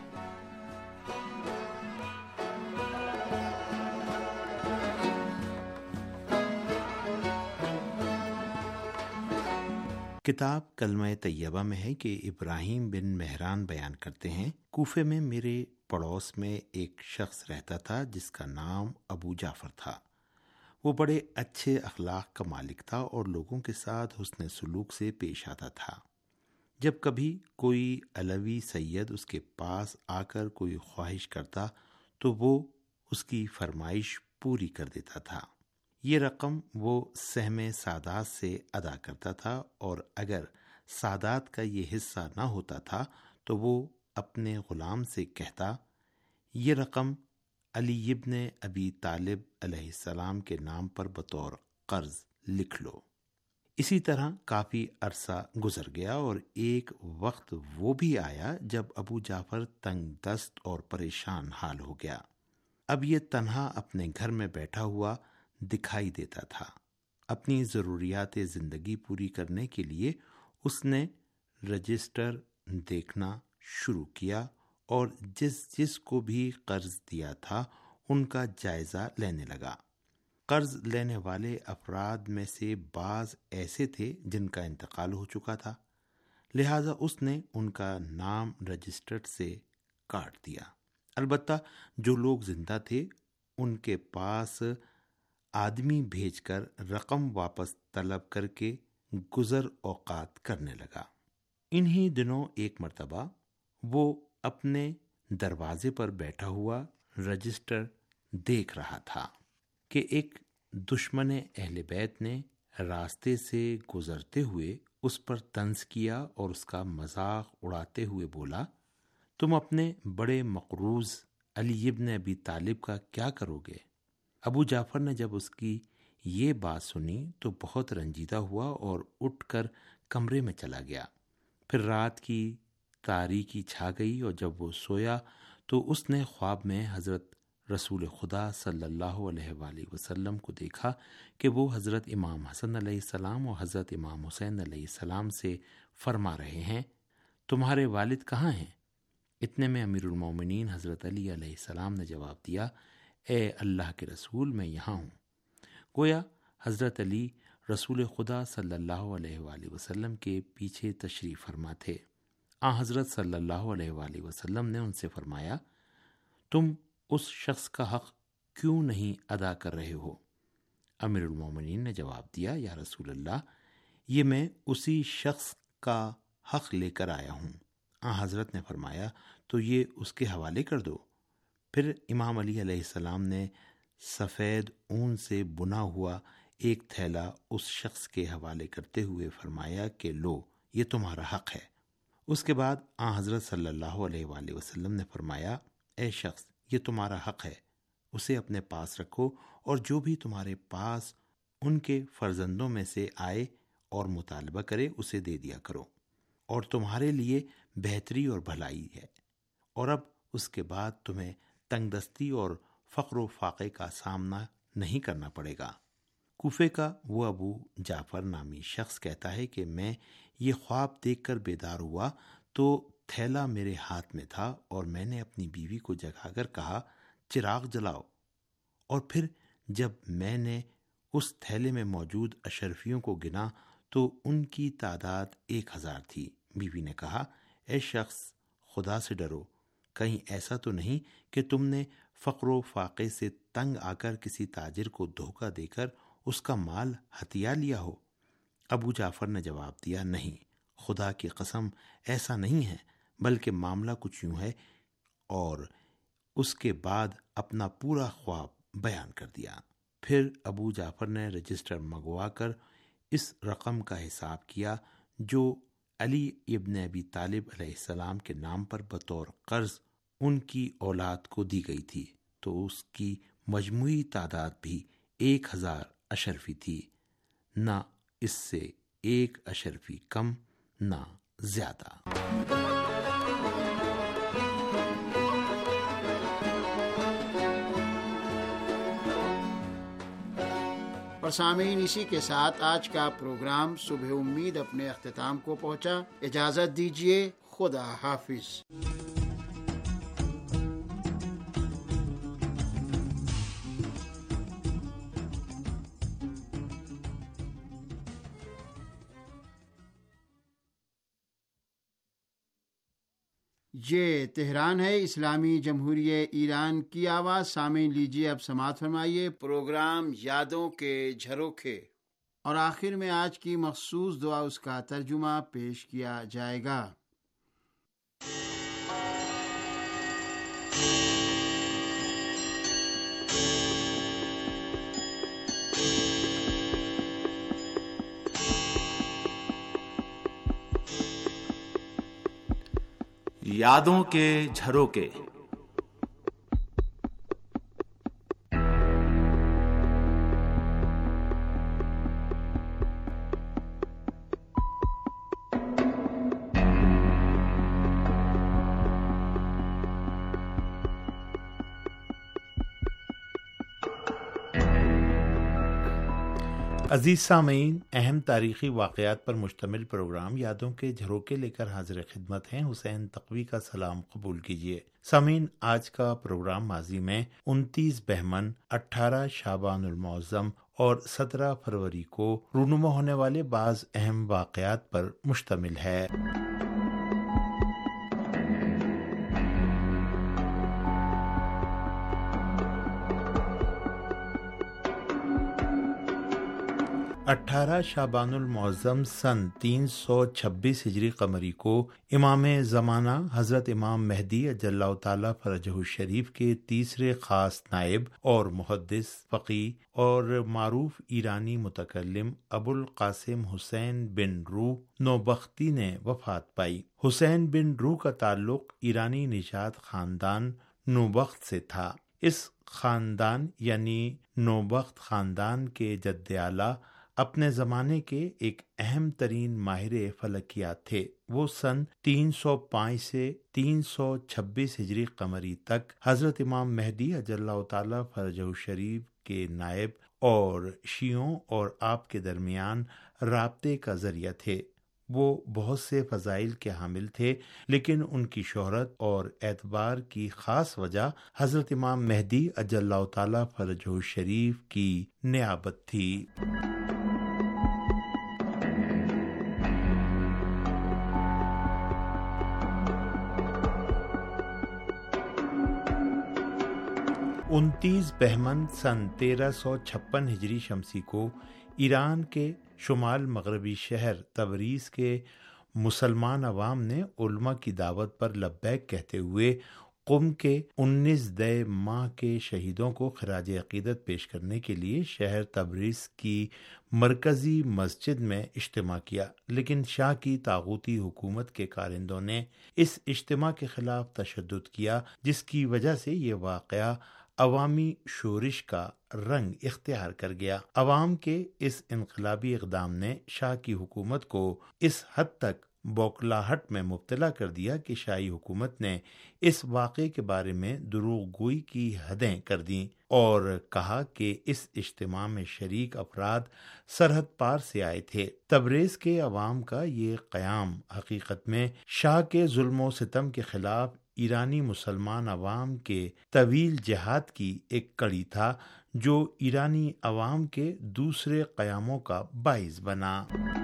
کتاب کلمہ طیبہ میں ہے کہ ابراہیم بن مہران بیان کرتے ہیں، کوفے میں میرے پڑوس میں ایک شخص رہتا تھا جس کا نام ابو جعفر تھا۔ وہ بڑے اچھے اخلاق کا مالک تھا اور لوگوں کے ساتھ حسن سلوک سے پیش آتا تھا۔ جب کبھی کوئی علوی سید اس کے پاس آ کر کوئی خواہش کرتا تو وہ اس کی فرمائش پوری کر دیتا تھا۔ یہ رقم وہ سہم سادات سے ادا کرتا تھا، اور اگر سادات کا یہ حصہ نہ ہوتا تھا تو وہ اپنے غلام سے کہتا، یہ رقم علی ابن ابی طالب علیہ السلام کے نام پر بطور قرض لکھ لو۔ اسی طرح کافی عرصہ گزر گیا اور ایک وقت وہ بھی آیا جب ابو جعفر تنگ دست اور پریشان حال ہو گیا۔ اب یہ تنہا اپنے گھر میں بیٹھا ہوا دکھائی دیتا تھا۔ اپنی ضروریات زندگی پوری کرنے کے لیے اس نے رجسٹر دیکھنا شروع کیا اور جس جس کو بھی قرض دیا تھا ان کا جائزہ لینے لگا۔ قرض لینے والے افراد میں سے بعض ایسے تھے جن کا انتقال ہو چکا تھا، لہذا اس نے ان کا نام رجسٹر سے کاٹ دیا۔ البتہ جو لوگ زندہ تھے ان کے پاس آدمی بھیج کر رقم واپس طلب کر کے گزر اوقات کرنے لگا۔ انہی دنوں ایک مرتبہ وہ اپنے دروازے پر بیٹھا ہوا رجسٹر دیکھ رہا تھا کہ ایک دشمن اہل بیت نے راستے سے گزرتے ہوئے اس پر طنز کیا اور اس کا مذاق اڑاتے ہوئے بولا، تم اپنے بڑے مقروض علی ابن ابی طالب کا کیا کرو گے؟ ابو جعفر نے جب اس کی یہ بات سنی تو بہت رنجیدہ ہوا اور اٹھ کر کمرے میں چلا گیا۔ پھر رات کی تاریکی چھا گئی اور جب وہ سویا تو اس نے خواب میں حضرت رسول خدا صلی اللہ علیہ وآلہ وسلم کو دیکھا کہ وہ حضرت امام حسن علیہ السلام اور حضرت امام حسین علیہ السلام سے فرما رہے ہیں، تمہارے والد کہاں ہیں؟ اتنے میں امیر المومنین حضرت علی علیہ السلام نے جواب دیا، اے اللہ کے رسول، میں یہاں ہوں۔ گویا حضرت علی رسول خدا صلی اللہ علیہ وآلہ وسلم کے پیچھے تشریف فرما تھے۔ آن حضرت صلی اللہ علیہ وآلہ وسلم نے ان سے فرمایا، تم اس شخص کا حق کیوں نہیں ادا کر رہے ہو؟ امیر المومنین نے جواب دیا، یا رسول اللہ، یہ میں اسی شخص کا حق لے کر آیا ہوں۔ آن حضرت نے فرمایا، تو یہ اس کے حوالے کر دو۔ پھر امام علی علیہ السلام نے سفید اون سے بنا ہوا ایک تھیلا اس شخص کے حوالے کرتے ہوئے فرمایا کہ لو، یہ تمہارا حق ہے۔ اس کے بعد آن حضرت صلی اللہ علیہ وآلہ وسلم نے فرمایا، اے شخص، یہ تمہارا حق ہے، اسے اپنے پاس رکھو اور جو بھی تمہارے پاس ان کے فرزندوں میں سے آئے اور مطالبہ کرے اسے دے دیا کرو، اور تمہارے لیے بہتری اور بھلائی ہے، اور اب اس کے بعد تمہیں تنگ دستی اور فقر و فاقے کا سامنا نہیں کرنا پڑے گا۔ کوفے کا وہ ابو جعفر نامی شخص کہتا ہے کہ میں یہ خواب دیکھ کر بیدار ہوا تو تھیلا میرے ہاتھ میں تھا اور میں نے اپنی بیوی کو جگا کر کہا، چراغ جلاؤ، اور پھر جب میں نے اس تھیلے میں موجود اشرفیوں کو گنا تو ان کی تعداد ایک ہزار تھی۔ بیوی نے کہا، اے شخص، خدا سے ڈرو، کہیں ایسا تو نہیں کہ تم نے فقر و فاقے سے تنگ آ کر کسی تاجر کو دھوکہ دے کر اس کا مال ہتھیا لیا ہو؟ ابو جعفر نے جواب دیا، نہیں، خدا کی قسم ایسا نہیں ہے، بلکہ معاملہ کچھ یوں ہے، اور اس کے بعد اپنا پورا خواب بیان کر دیا۔ پھر ابو جعفر نے رجسٹر منگوا کر اس رقم کا حساب کیا جو علی ابن ابی طالب علیہ السلام کے نام پر بطور قرض ان کی اولاد کو دی گئی تھی، تو اس کی مجموعی تعداد بھی ایک ہزار اشرفی تھی، نہ اس سے ایک اشرفی کم نہ زیادہ۔ اور سامعین، اسی کے ساتھ آج کا پروگرام صبح امید اپنے اختتام کو پہنچا۔ اجازت دیجیے، خدا حافظ۔ یہ تہران ہے، اسلامی جمہوریہ ایران کی آواز۔ سامعین، لیجیے اب سماعت فرمائیے پروگرام یادوں کے جھروکے، اور آخر میں آج کی مخصوص دعا، اس کا ترجمہ پیش کیا جائے گا۔ یادوں کے جھروکے۔ عزیز سامعین، اہم تاریخی واقعات پر مشتمل پروگرام یادوں کے جھروکے لے کر حاضر خدمت ہیں۔ حسین تقوی کا سلام قبول کیجیے۔ سامعین، آج کا پروگرام ماضی میں انتیس بہمن، اٹھارہ شعبان المعظم اور سترہ فروری کو رونما ہونے والے بعض اہم واقعات پر مشتمل ہے۔ اٹھارہ شعبان المعظم سن تین سو چھبیس ہجری قمری کو امام زمانہ حضرت امام مہدی اجل اللہ تعالیٰ فرجہ الشریف کے تیسرے خاص نائب اور محدث، فقیہ اور معروف ایرانی متکلم ابو القاسم حسین بن روح نوبختی نے وفات پائی۔ حسین بن روح کا تعلق ایرانی نژاد خاندان نوبخت سے تھا۔ اس خاندان یعنی نوبخت خاندان کے جد اعلیٰ اپنے زمانے کے ایک اہم ترین ماہر فلکیات تھے۔ وہ سن تین سو پانچ سے تین سو چھبیس ہجری قمری تک حضرت امام مہدی اجل اللہ تعالیٰ فرجہ الشریف کے نائب اور شیعوں اور آپ کے درمیان رابطے کا ذریعہ تھے۔ وہ بہت سے فضائل کے حامل تھے، لیکن ان کی شہرت اور اعتبار کی خاص وجہ حضرت امام مہدی اجل اللہ تعالیٰ فرجہ الشریف کی نیابت تھی۔ انتیس بہمن سن تیرہ سو چھپن ہجری شمسی کو ایران کے شمال مغربی شہر تبریز کے مسلمان عوام نے علماء کی دعوت پر لبیک کہتے ہوئے قم کے انیس دے ماہ کے شہیدوں کو خراج عقیدت پیش کرنے کے لیے شہر تبریز کی مرکزی مسجد میں اجتماع کیا، لیکن شاہ کی طاغوتی حکومت کے کارندوں نے اس اجتماع کے خلاف تشدد کیا، جس کی وجہ سے یہ واقعہ عوامی شورش کا رنگ اختیار کر گیا۔ عوام کے اس انقلابی اقدام نے شاہ کی حکومت کو اس حد تک بوکھلاہٹ میں مبتلا کر دیا کہ شاہی حکومت نے اس واقعے کے بارے میں دروغ گوئی کی حدیں کر دیں اور کہا کہ اس اجتماع میں شریک افراد سرحد پار سے آئے تھے۔ تبریز کے عوام کا یہ قیام حقیقت میں شاہ کے ظلم و ستم کے خلاف ایرانی مسلمان عوام کے طویل جہاد کی ایک کڑی تھا، جو ایرانی عوام کے دوسرے قیاموں کا باعث بنا۔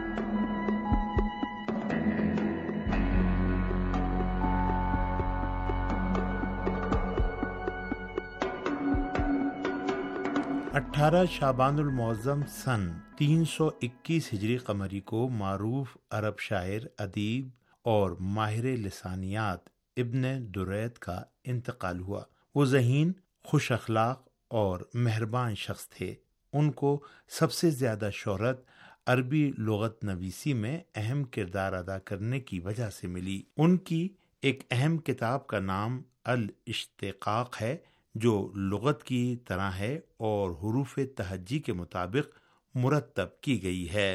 اٹھارہ شعبان المعظم سن تین سو اکیس ہجری قمری کو معروف عرب شاعر، ادیب اور ماہر لسانیات ابن درید کا انتقال ہوا۔ وہ ذہین، خوش اخلاق اور مہربان شخص تھے۔ ان کو سب سے زیادہ شہرت عربی لغت نویسی میں اہم کردار ادا کرنے کی وجہ سے ملی۔ ان کی ایک اہم کتاب کا نام الاشتقاق ہے، جو لغت کی طرح ہے اور حروف تہجی کے مطابق مرتب کی گئی ہے۔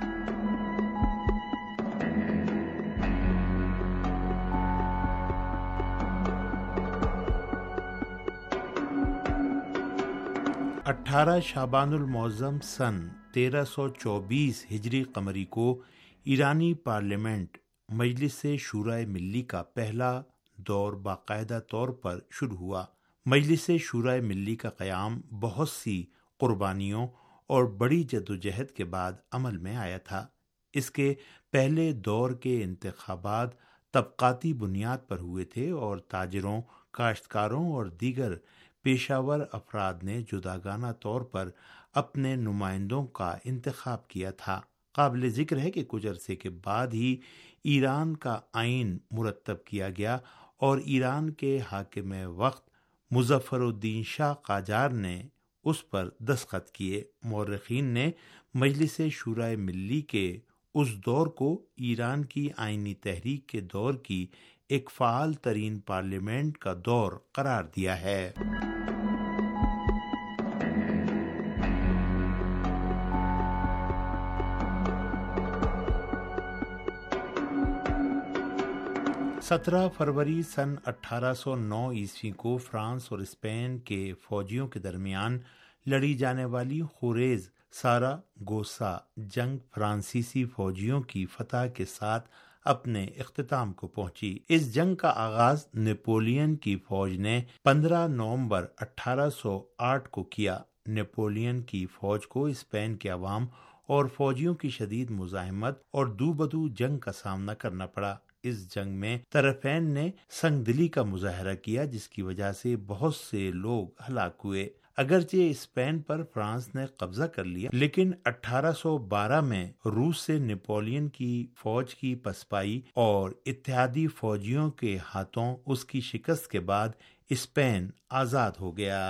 اٹھارہ شعبان المعظم سن تیرہ سو چوبیس ہجری قمری کو ایرانی پارلیمنٹ مجلس شورائے ملی کا پہلا دور باقاعدہ طور پر شروع ہوا۔ مجلس شورائے ملی کا قیام بہت سی قربانیوں اور بڑی جدوجہد کے بعد عمل میں آیا تھا۔ اس کے پہلے دور کے انتخابات طبقاتی بنیاد پر ہوئے تھے اور تاجروں، کاشتکاروں اور دیگر پیشہ ور افراد نے جداگانہ طور پر اپنے نمائندوں کا انتخاب کیا تھا۔ قابل ذکر ہے کہ کچھ عرصے کے بعد ہی ایران کا آئین مرتب کیا گیا اور ایران کے حاکم وقت مظفر الدین شاہ قاجار نے اس پر دستخط کیے۔ مورخین نے مجلس شورائے ملی کے اس دور کو ایران کی آئینی تحریک کے دور کی ایک فعال ترین پارلیمنٹ کا دور قرار دیا ہے۔ سترہ فروری سن اٹھارہ سو نو عیسوی کو فرانس اور اسپین کے فوجیوں کے درمیان لڑی جانے والی خورریز سارا گوسا جنگ فرانسیسی فوجیوں کی فتح کے ساتھ اپنے اختتام کو پہنچی۔ اس جنگ کا آغاز نیپولین کی فوج نے پندرہ نومبر اٹھارہ سو آٹھ کو کیا۔ نیپولین کی فوج کو اسپین کے عوام اور فوجیوں کی شدید مزاحمت اور دو بدو جنگ کا سامنا کرنا پڑا۔ اس جنگ میں طرفین نے سنگ دلی کا مظاہرہ کیا، جس کی وجہ سے بہت سے لوگ ہلاک ہوئے۔ اگرچہ اسپین پر فرانس نے قبضہ کر لیا، لیکن اٹھارہ سو بارہ میں روس سے نیپولین کی فوج کی پسپائی اور اتحادی فوجیوں کے ہاتھوں اس کی شکست کے بعد اسپین آزاد ہو گیا۔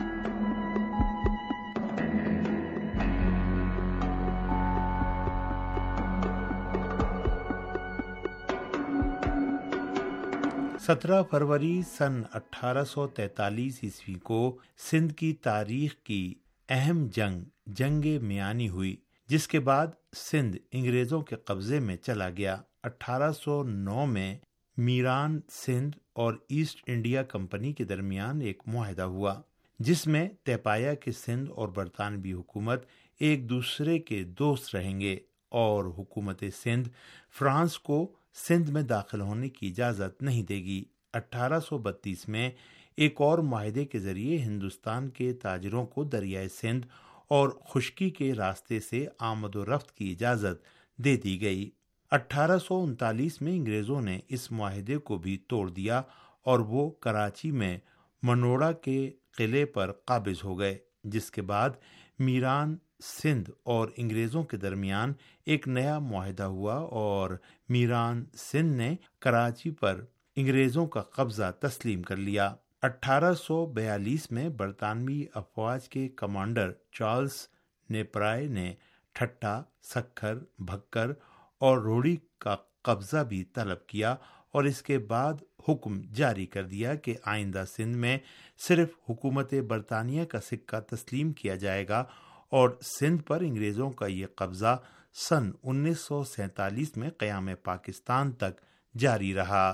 سترہ فروری سن اٹھارہ سو تینتالیس عیسوی کو سندھ کی تاریخ کی اہم جنگ جنگ میانی ہوئی، جس کے بعد سندھ انگریزوں کے قبضے میں چلا گیا۔ اٹھارہ سو نو میں میران سندھ اور ایسٹ انڈیا کمپنی کے درمیان ایک معاہدہ ہوا، جس میں طے پایا کہ سندھ اور برطانوی حکومت ایک دوسرے کے دوست رہیں گے اور حکومت سندھ فرانس کو سندھ میں داخل ہونے کی اجازت نہیں دے گی۔ اٹھارہ سو بتیس میں ایک اور معاہدے کے ذریعے ہندوستان کے تاجروں کو دریائے سندھ اور خشکی کے راستے سے آمد و رفت کی اجازت دے دی گئی۔ اٹھارہ سو انتالیس میں انگریزوں نے اس معاہدے کو بھی توڑ دیا اور وہ کراچی میں منوڑا کے قلعے پر قابض ہو گئے، جس کے بعد میران سندھ اور انگریزوں کے درمیان ایک نیا معاہدہ ہوا اور میران سندھ نے کراچی پر انگریزوں کا قبضہ تسلیم کر لیا۔ اٹھارہ سو بیالیس میں برطانوی افواج کے کمانڈر چارلس نیپرائے نے ٹھٹھا، سکھر، بھکر اور روڑی کا قبضہ بھی طلب کیا اور اس کے بعد حکم جاری کر دیا کہ آئندہ سندھ میں صرف حکومت برطانیہ کا سکہ تسلیم کیا جائے گا، اور سندھ پر انگریزوں کا یہ قبضہ سن انیس سو سینتالیس میں قیام پاکستان تک جاری رہا۔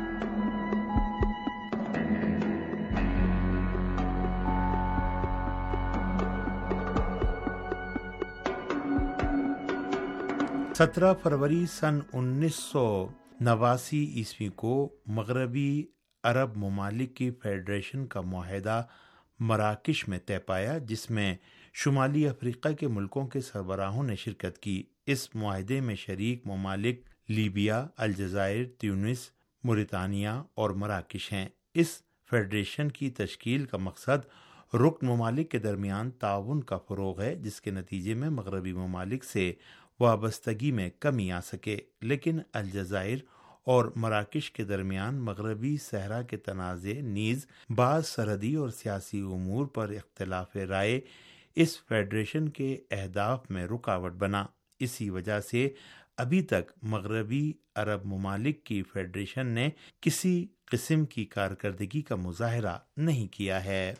سترہ فروری سن انیس سو نواسی عیسوی کو مغربی عرب ممالک کی فیڈریشن کا معاہدہ مراکش میں طے پایا، جس میں شمالی افریقہ کے ملکوں کے سربراہوں نے شرکت کی۔ اس معاہدے میں شریک ممالک لیبیا، الجزائر، تیونس، موریطانیہ اور مراکش ہیں۔ اس فیڈریشن کی تشکیل کا مقصد رکن ممالک کے درمیان تعاون کا فروغ ہے، جس کے نتیجے میں مغربی ممالک سے وابستگی میں کمی آ سکے، لیکن الجزائر اور مراکش کے درمیان مغربی صحرا کے تنازع نیز بعض سرحدی اور سیاسی امور پر اختلاف رائے اس فیڈریشن کے اہداف میں رکاوٹ بنا۔ اسی وجہ سے ابھی تک مغربی عرب ممالک کی فیڈریشن نے کسی قسم کی کارکردگی کا مظاہرہ نہیں کیا ہے۔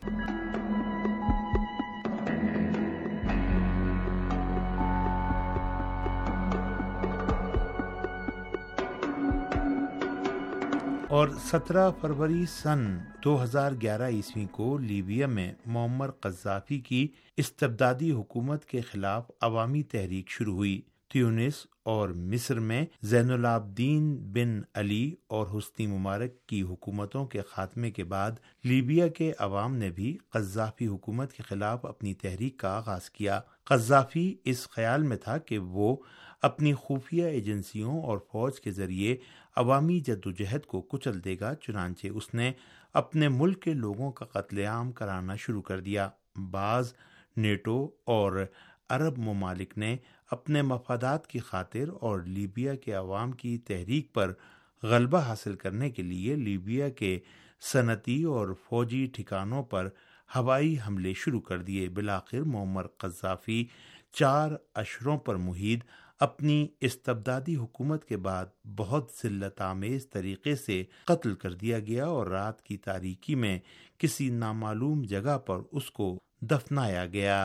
اور سترہ فروری سن دو ہزار گیارہ عیسوی کو لیبیا میں معمر قذافی کی استبدادی حکومت کے خلاف عوامی تحریک شروع ہوئی۔ تیونس اور مصر میں زین العابدین بن علی اور حسنی مبارک کی حکومتوں کے خاتمے کے بعد لیبیا کے عوام نے بھی قذافی حکومت کے خلاف اپنی تحریک کا آغاز کیا۔ قذافی اس خیال میں تھا کہ وہ اپنی خفیہ ایجنسیوں اور فوج کے ذریعے عوامی جدوجہد کو کچل دے گا، چنانچہ اس نے اپنے ملک کے لوگوں کا قتل عام کرانا شروع کر دیا۔ بعض نیٹو اور عرب ممالک نے اپنے مفادات کی خاطر اور لیبیا کے عوام کی تحریک پر غلبہ حاصل کرنے کے لیے لیبیا کے صنعتی اور فوجی ٹھکانوں پر ہوائی حملے شروع کر دیے۔ بالآخر معمر قذافی چار اشروں پر محیط اپنی استبدادی حکومت کے بعد بہت ذلت آمیز طریقے سے قتل کر دیا گیا اور رات کی تاریکی میں کسی نامعلوم جگہ پر اس کو دفنایا گیا۔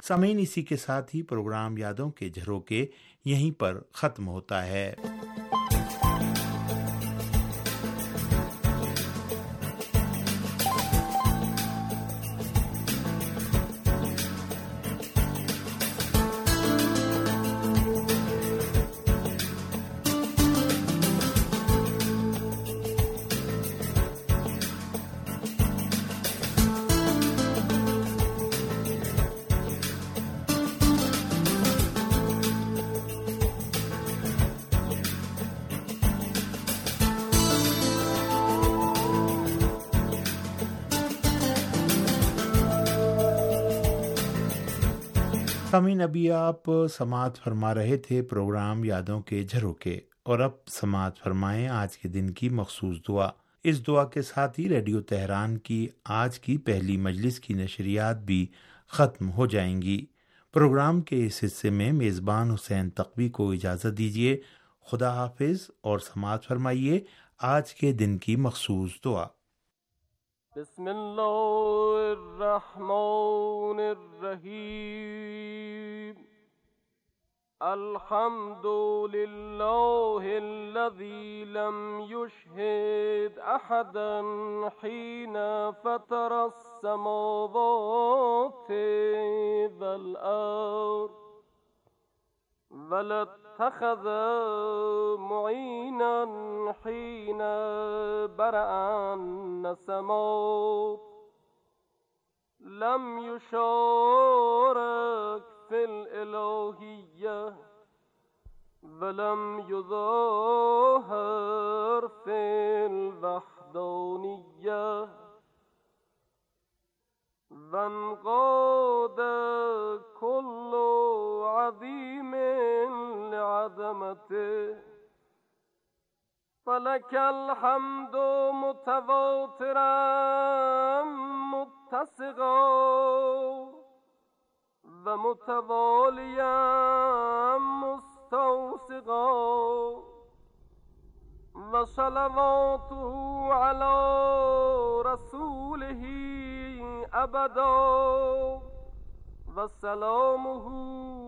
सामीन, इसी के साथ ही प्रोग्राम यादों के झरोके यहीं पर ख़त्म होता है। सामीन, अभी आप समाअत फरमा रहे थे प्रोग्राम यादों के झरोके, और अब समाअत फरमाएं आज के दिन की मखसूस दुआ। इस दुआ के साथ ही रेडियो तेहरान की आज की पहली मजलिस की नशरियात भी ख़त्म हो जाएंगी। प्रोग्राम के इस हिस्से में मेज़बान हुसैन तक़वी को इजाज़त दीजिए। खुदा हाफिज़, और समाअत फरमाइए आज के दिन की मखसूस दुआ। बिस्मिल्लाहिर्रहमानिर्रहीम। अल्हम्दुलिल्लाहिल्लज़ी लम युशहिद अहदन हीना फतरस समावाति वल अर्द वलत्तखज़ मुईनन हीना बरअन नसमात लम युशारिक फिल इलाहिय्या वलम युज़ाहिर फिल वहदानिय्या वन्क़ाद कुल्लु अज़ीमिन लिअज़मतिह फलकल हम्दु मुतवातिरन मुत्तसिगा व मुतवालियन मुस्तौसिगा व सलवातुहु अला रसूलिही अबदा व सलामुहु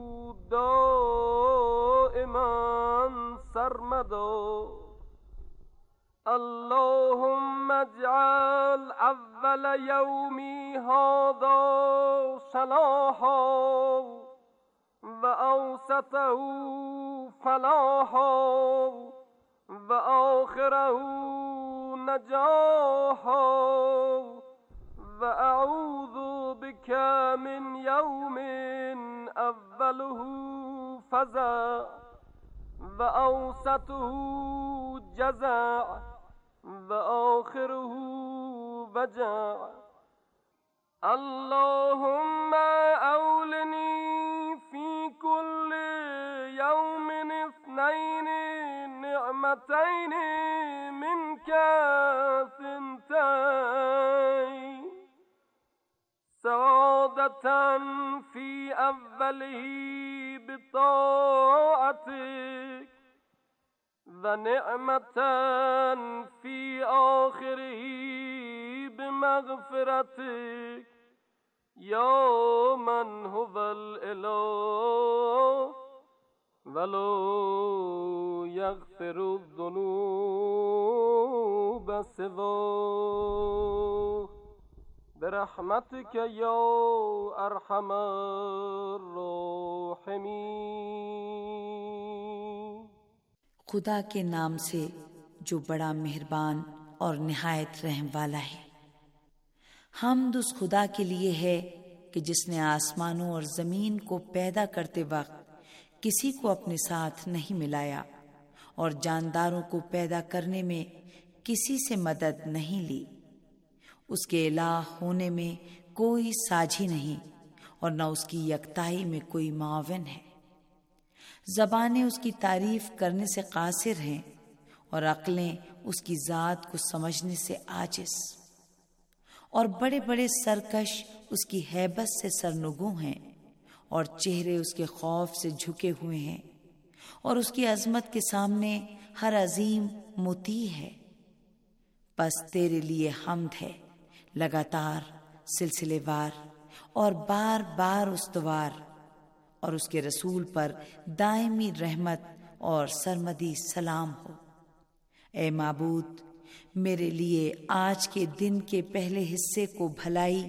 दाइमन सरमदा। अल्लाहुम्मा अज्अल अव्वल यौमी हाज़ा सलाहा व औसतहु फलाहा व आखिरहु नजाहा व अऊज़ु बिका मिन यौमिन अव्वलुहु फज़ा व औसतुहु जज़ा व आखिरुहु वजा। अल्लाहुम्मा औलनी फी कुल्लि यौमिन इस्नैनि निअमतैनि मिनका सिंतैन सआदतन फी अव्वलिही बिताअतिक व निअमतन फी आखिरिही बिमग़फ़िरतिक या मन हुवल इलाह वला यग़फ़िरु ज़ुनूब सिवाह बिरहमतिक या अरहमर राहिमीन। खुदा के नाम से जो बड़ा मेहरबान और निहायत रहम वाला है। हम्द उस खुदा के लिए है कि जिसने आसमानों और ज़मीन को पैदा करते वक्त किसी को अपने साथ नहीं मिलाया और जानदारों को पैदा करने में किसी से मदद नहीं ली। उसके इलाह होने में कोई साझी नहीं और न उसकी यकताई में कोई मावन है। ज़बानें उसकी तारीफ करने से कासिर हैं और अक्लें उसकी ज़ात को समझने से आजिज़, और बड़े बड़े सरकश उसकी हैबत से सरनुगू हैं और चेहरे उसके खौफ से झुके हुए हैं और उसकी अज़मत के सामने हर अजीम मुती है। बस तेरे लिए हम्द है लगातार सिलसिलेवार اور بار بار استوار، اور اس کے رسول پر دائمی رحمت اور سرمدی سلام ہو۔ اے معبود، میرے لیے آج کے دن کے پہلے حصے کو بھلائی،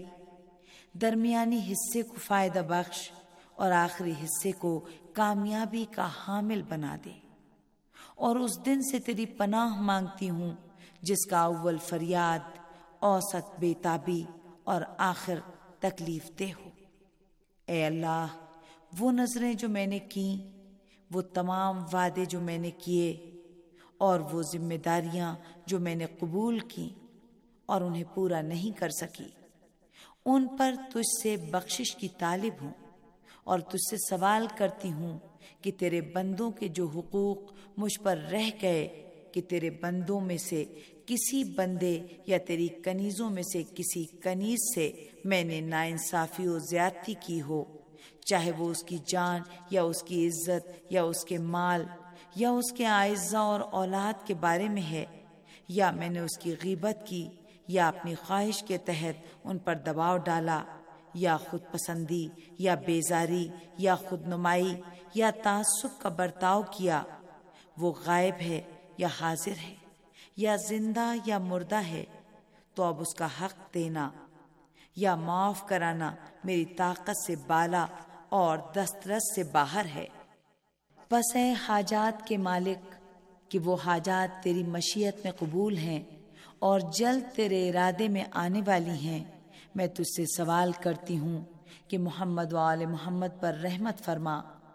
درمیانی حصے کو فائدہ بخش اور آخری حصے کو کامیابی کا حامل بنا دے۔ اور اس دن سے تیری پناہ مانگتی ہوں جس کا اول فریاد، اوسط بے تابی اور آخر تکلیف دہ ہو۔ اے اللہ، وہ نظریں جو میں نے کیں، وہ تمام وعدے جو میں نے کیے، اور وہ ذمہ داریاں جو میں نے قبول کی اور انہیں پورا نہیں کر سکی، ان پر تجھ سے بخشش کی طالب ہوں، اور تجھ سے سوال کرتی ہوں کہ تیرے بندوں کے جو حقوق مجھ پر رہ گئے، کہ تیرے بندوں میں سے کسی بندے یا تیری کنیزوں میں سے کسی کنیز سے میں نے ناانصافی و زیادتی کی ہو، چاہے وہ اس کی جان یا اس کی عزت یا اس کے مال یا اس کے اعزاء اور اولاد کے بارے میں ہے، یا میں نے اس کی غیبت کی یا اپنی خواہش کے تحت ان پر دباؤ ڈالا، یا خود پسندی یا بیزاری یا خود نمائی یا تعصب کا برتاؤ کیا، وہ غائب ہے یا حاضر ہے، یا زندہ یا مردہ ہے، تو اب اس کا حق دینا یا معاف کرانا میری طاقت سے بالا اور دسترس سے باہر ہے۔ بس اے حاجات کے مالک، کہ وہ حاجات تیری مشیت میں قبول ہیں اور جلد تیرے ارادے میں آنے والی ہیں، میں تجھ سے سوال کرتی ہوں کہ محمد و آل محمد پر رحمت فرما،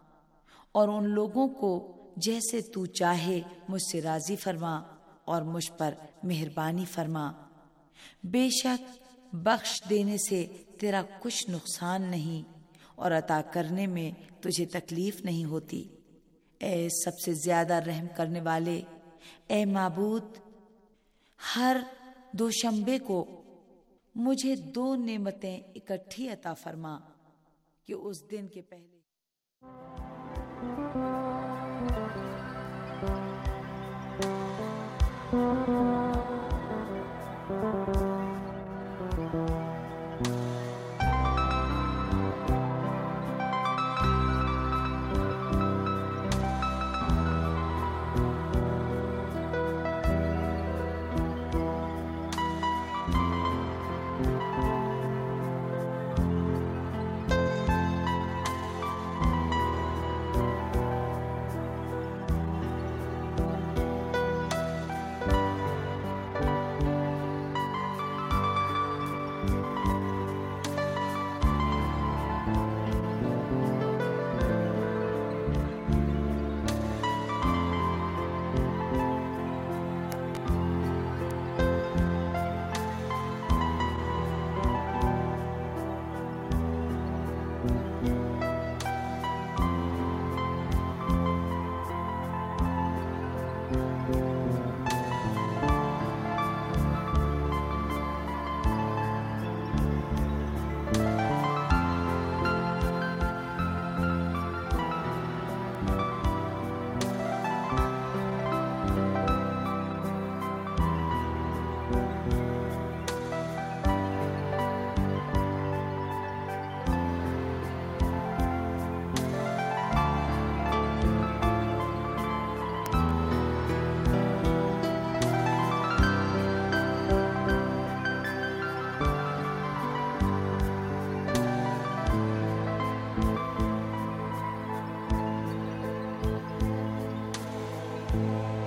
اور ان لوگوں کو جیسے تو چاہے مجھ سے راضی فرما، اور مجھ پر مہربانی فرما۔ بے شک بخش دینے سے تیرا کچھ نقصان نہیں، اور عطا کرنے میں تجھے تکلیف نہیں ہوتی۔ اے سب سے زیادہ رحم کرنے والے، اے معبود، ہر دوشنبے کو مجھے دو نعمتیں اکٹھی عطا فرما، کہ اس دن کے پہلے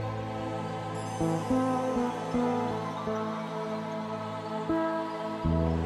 Thank you.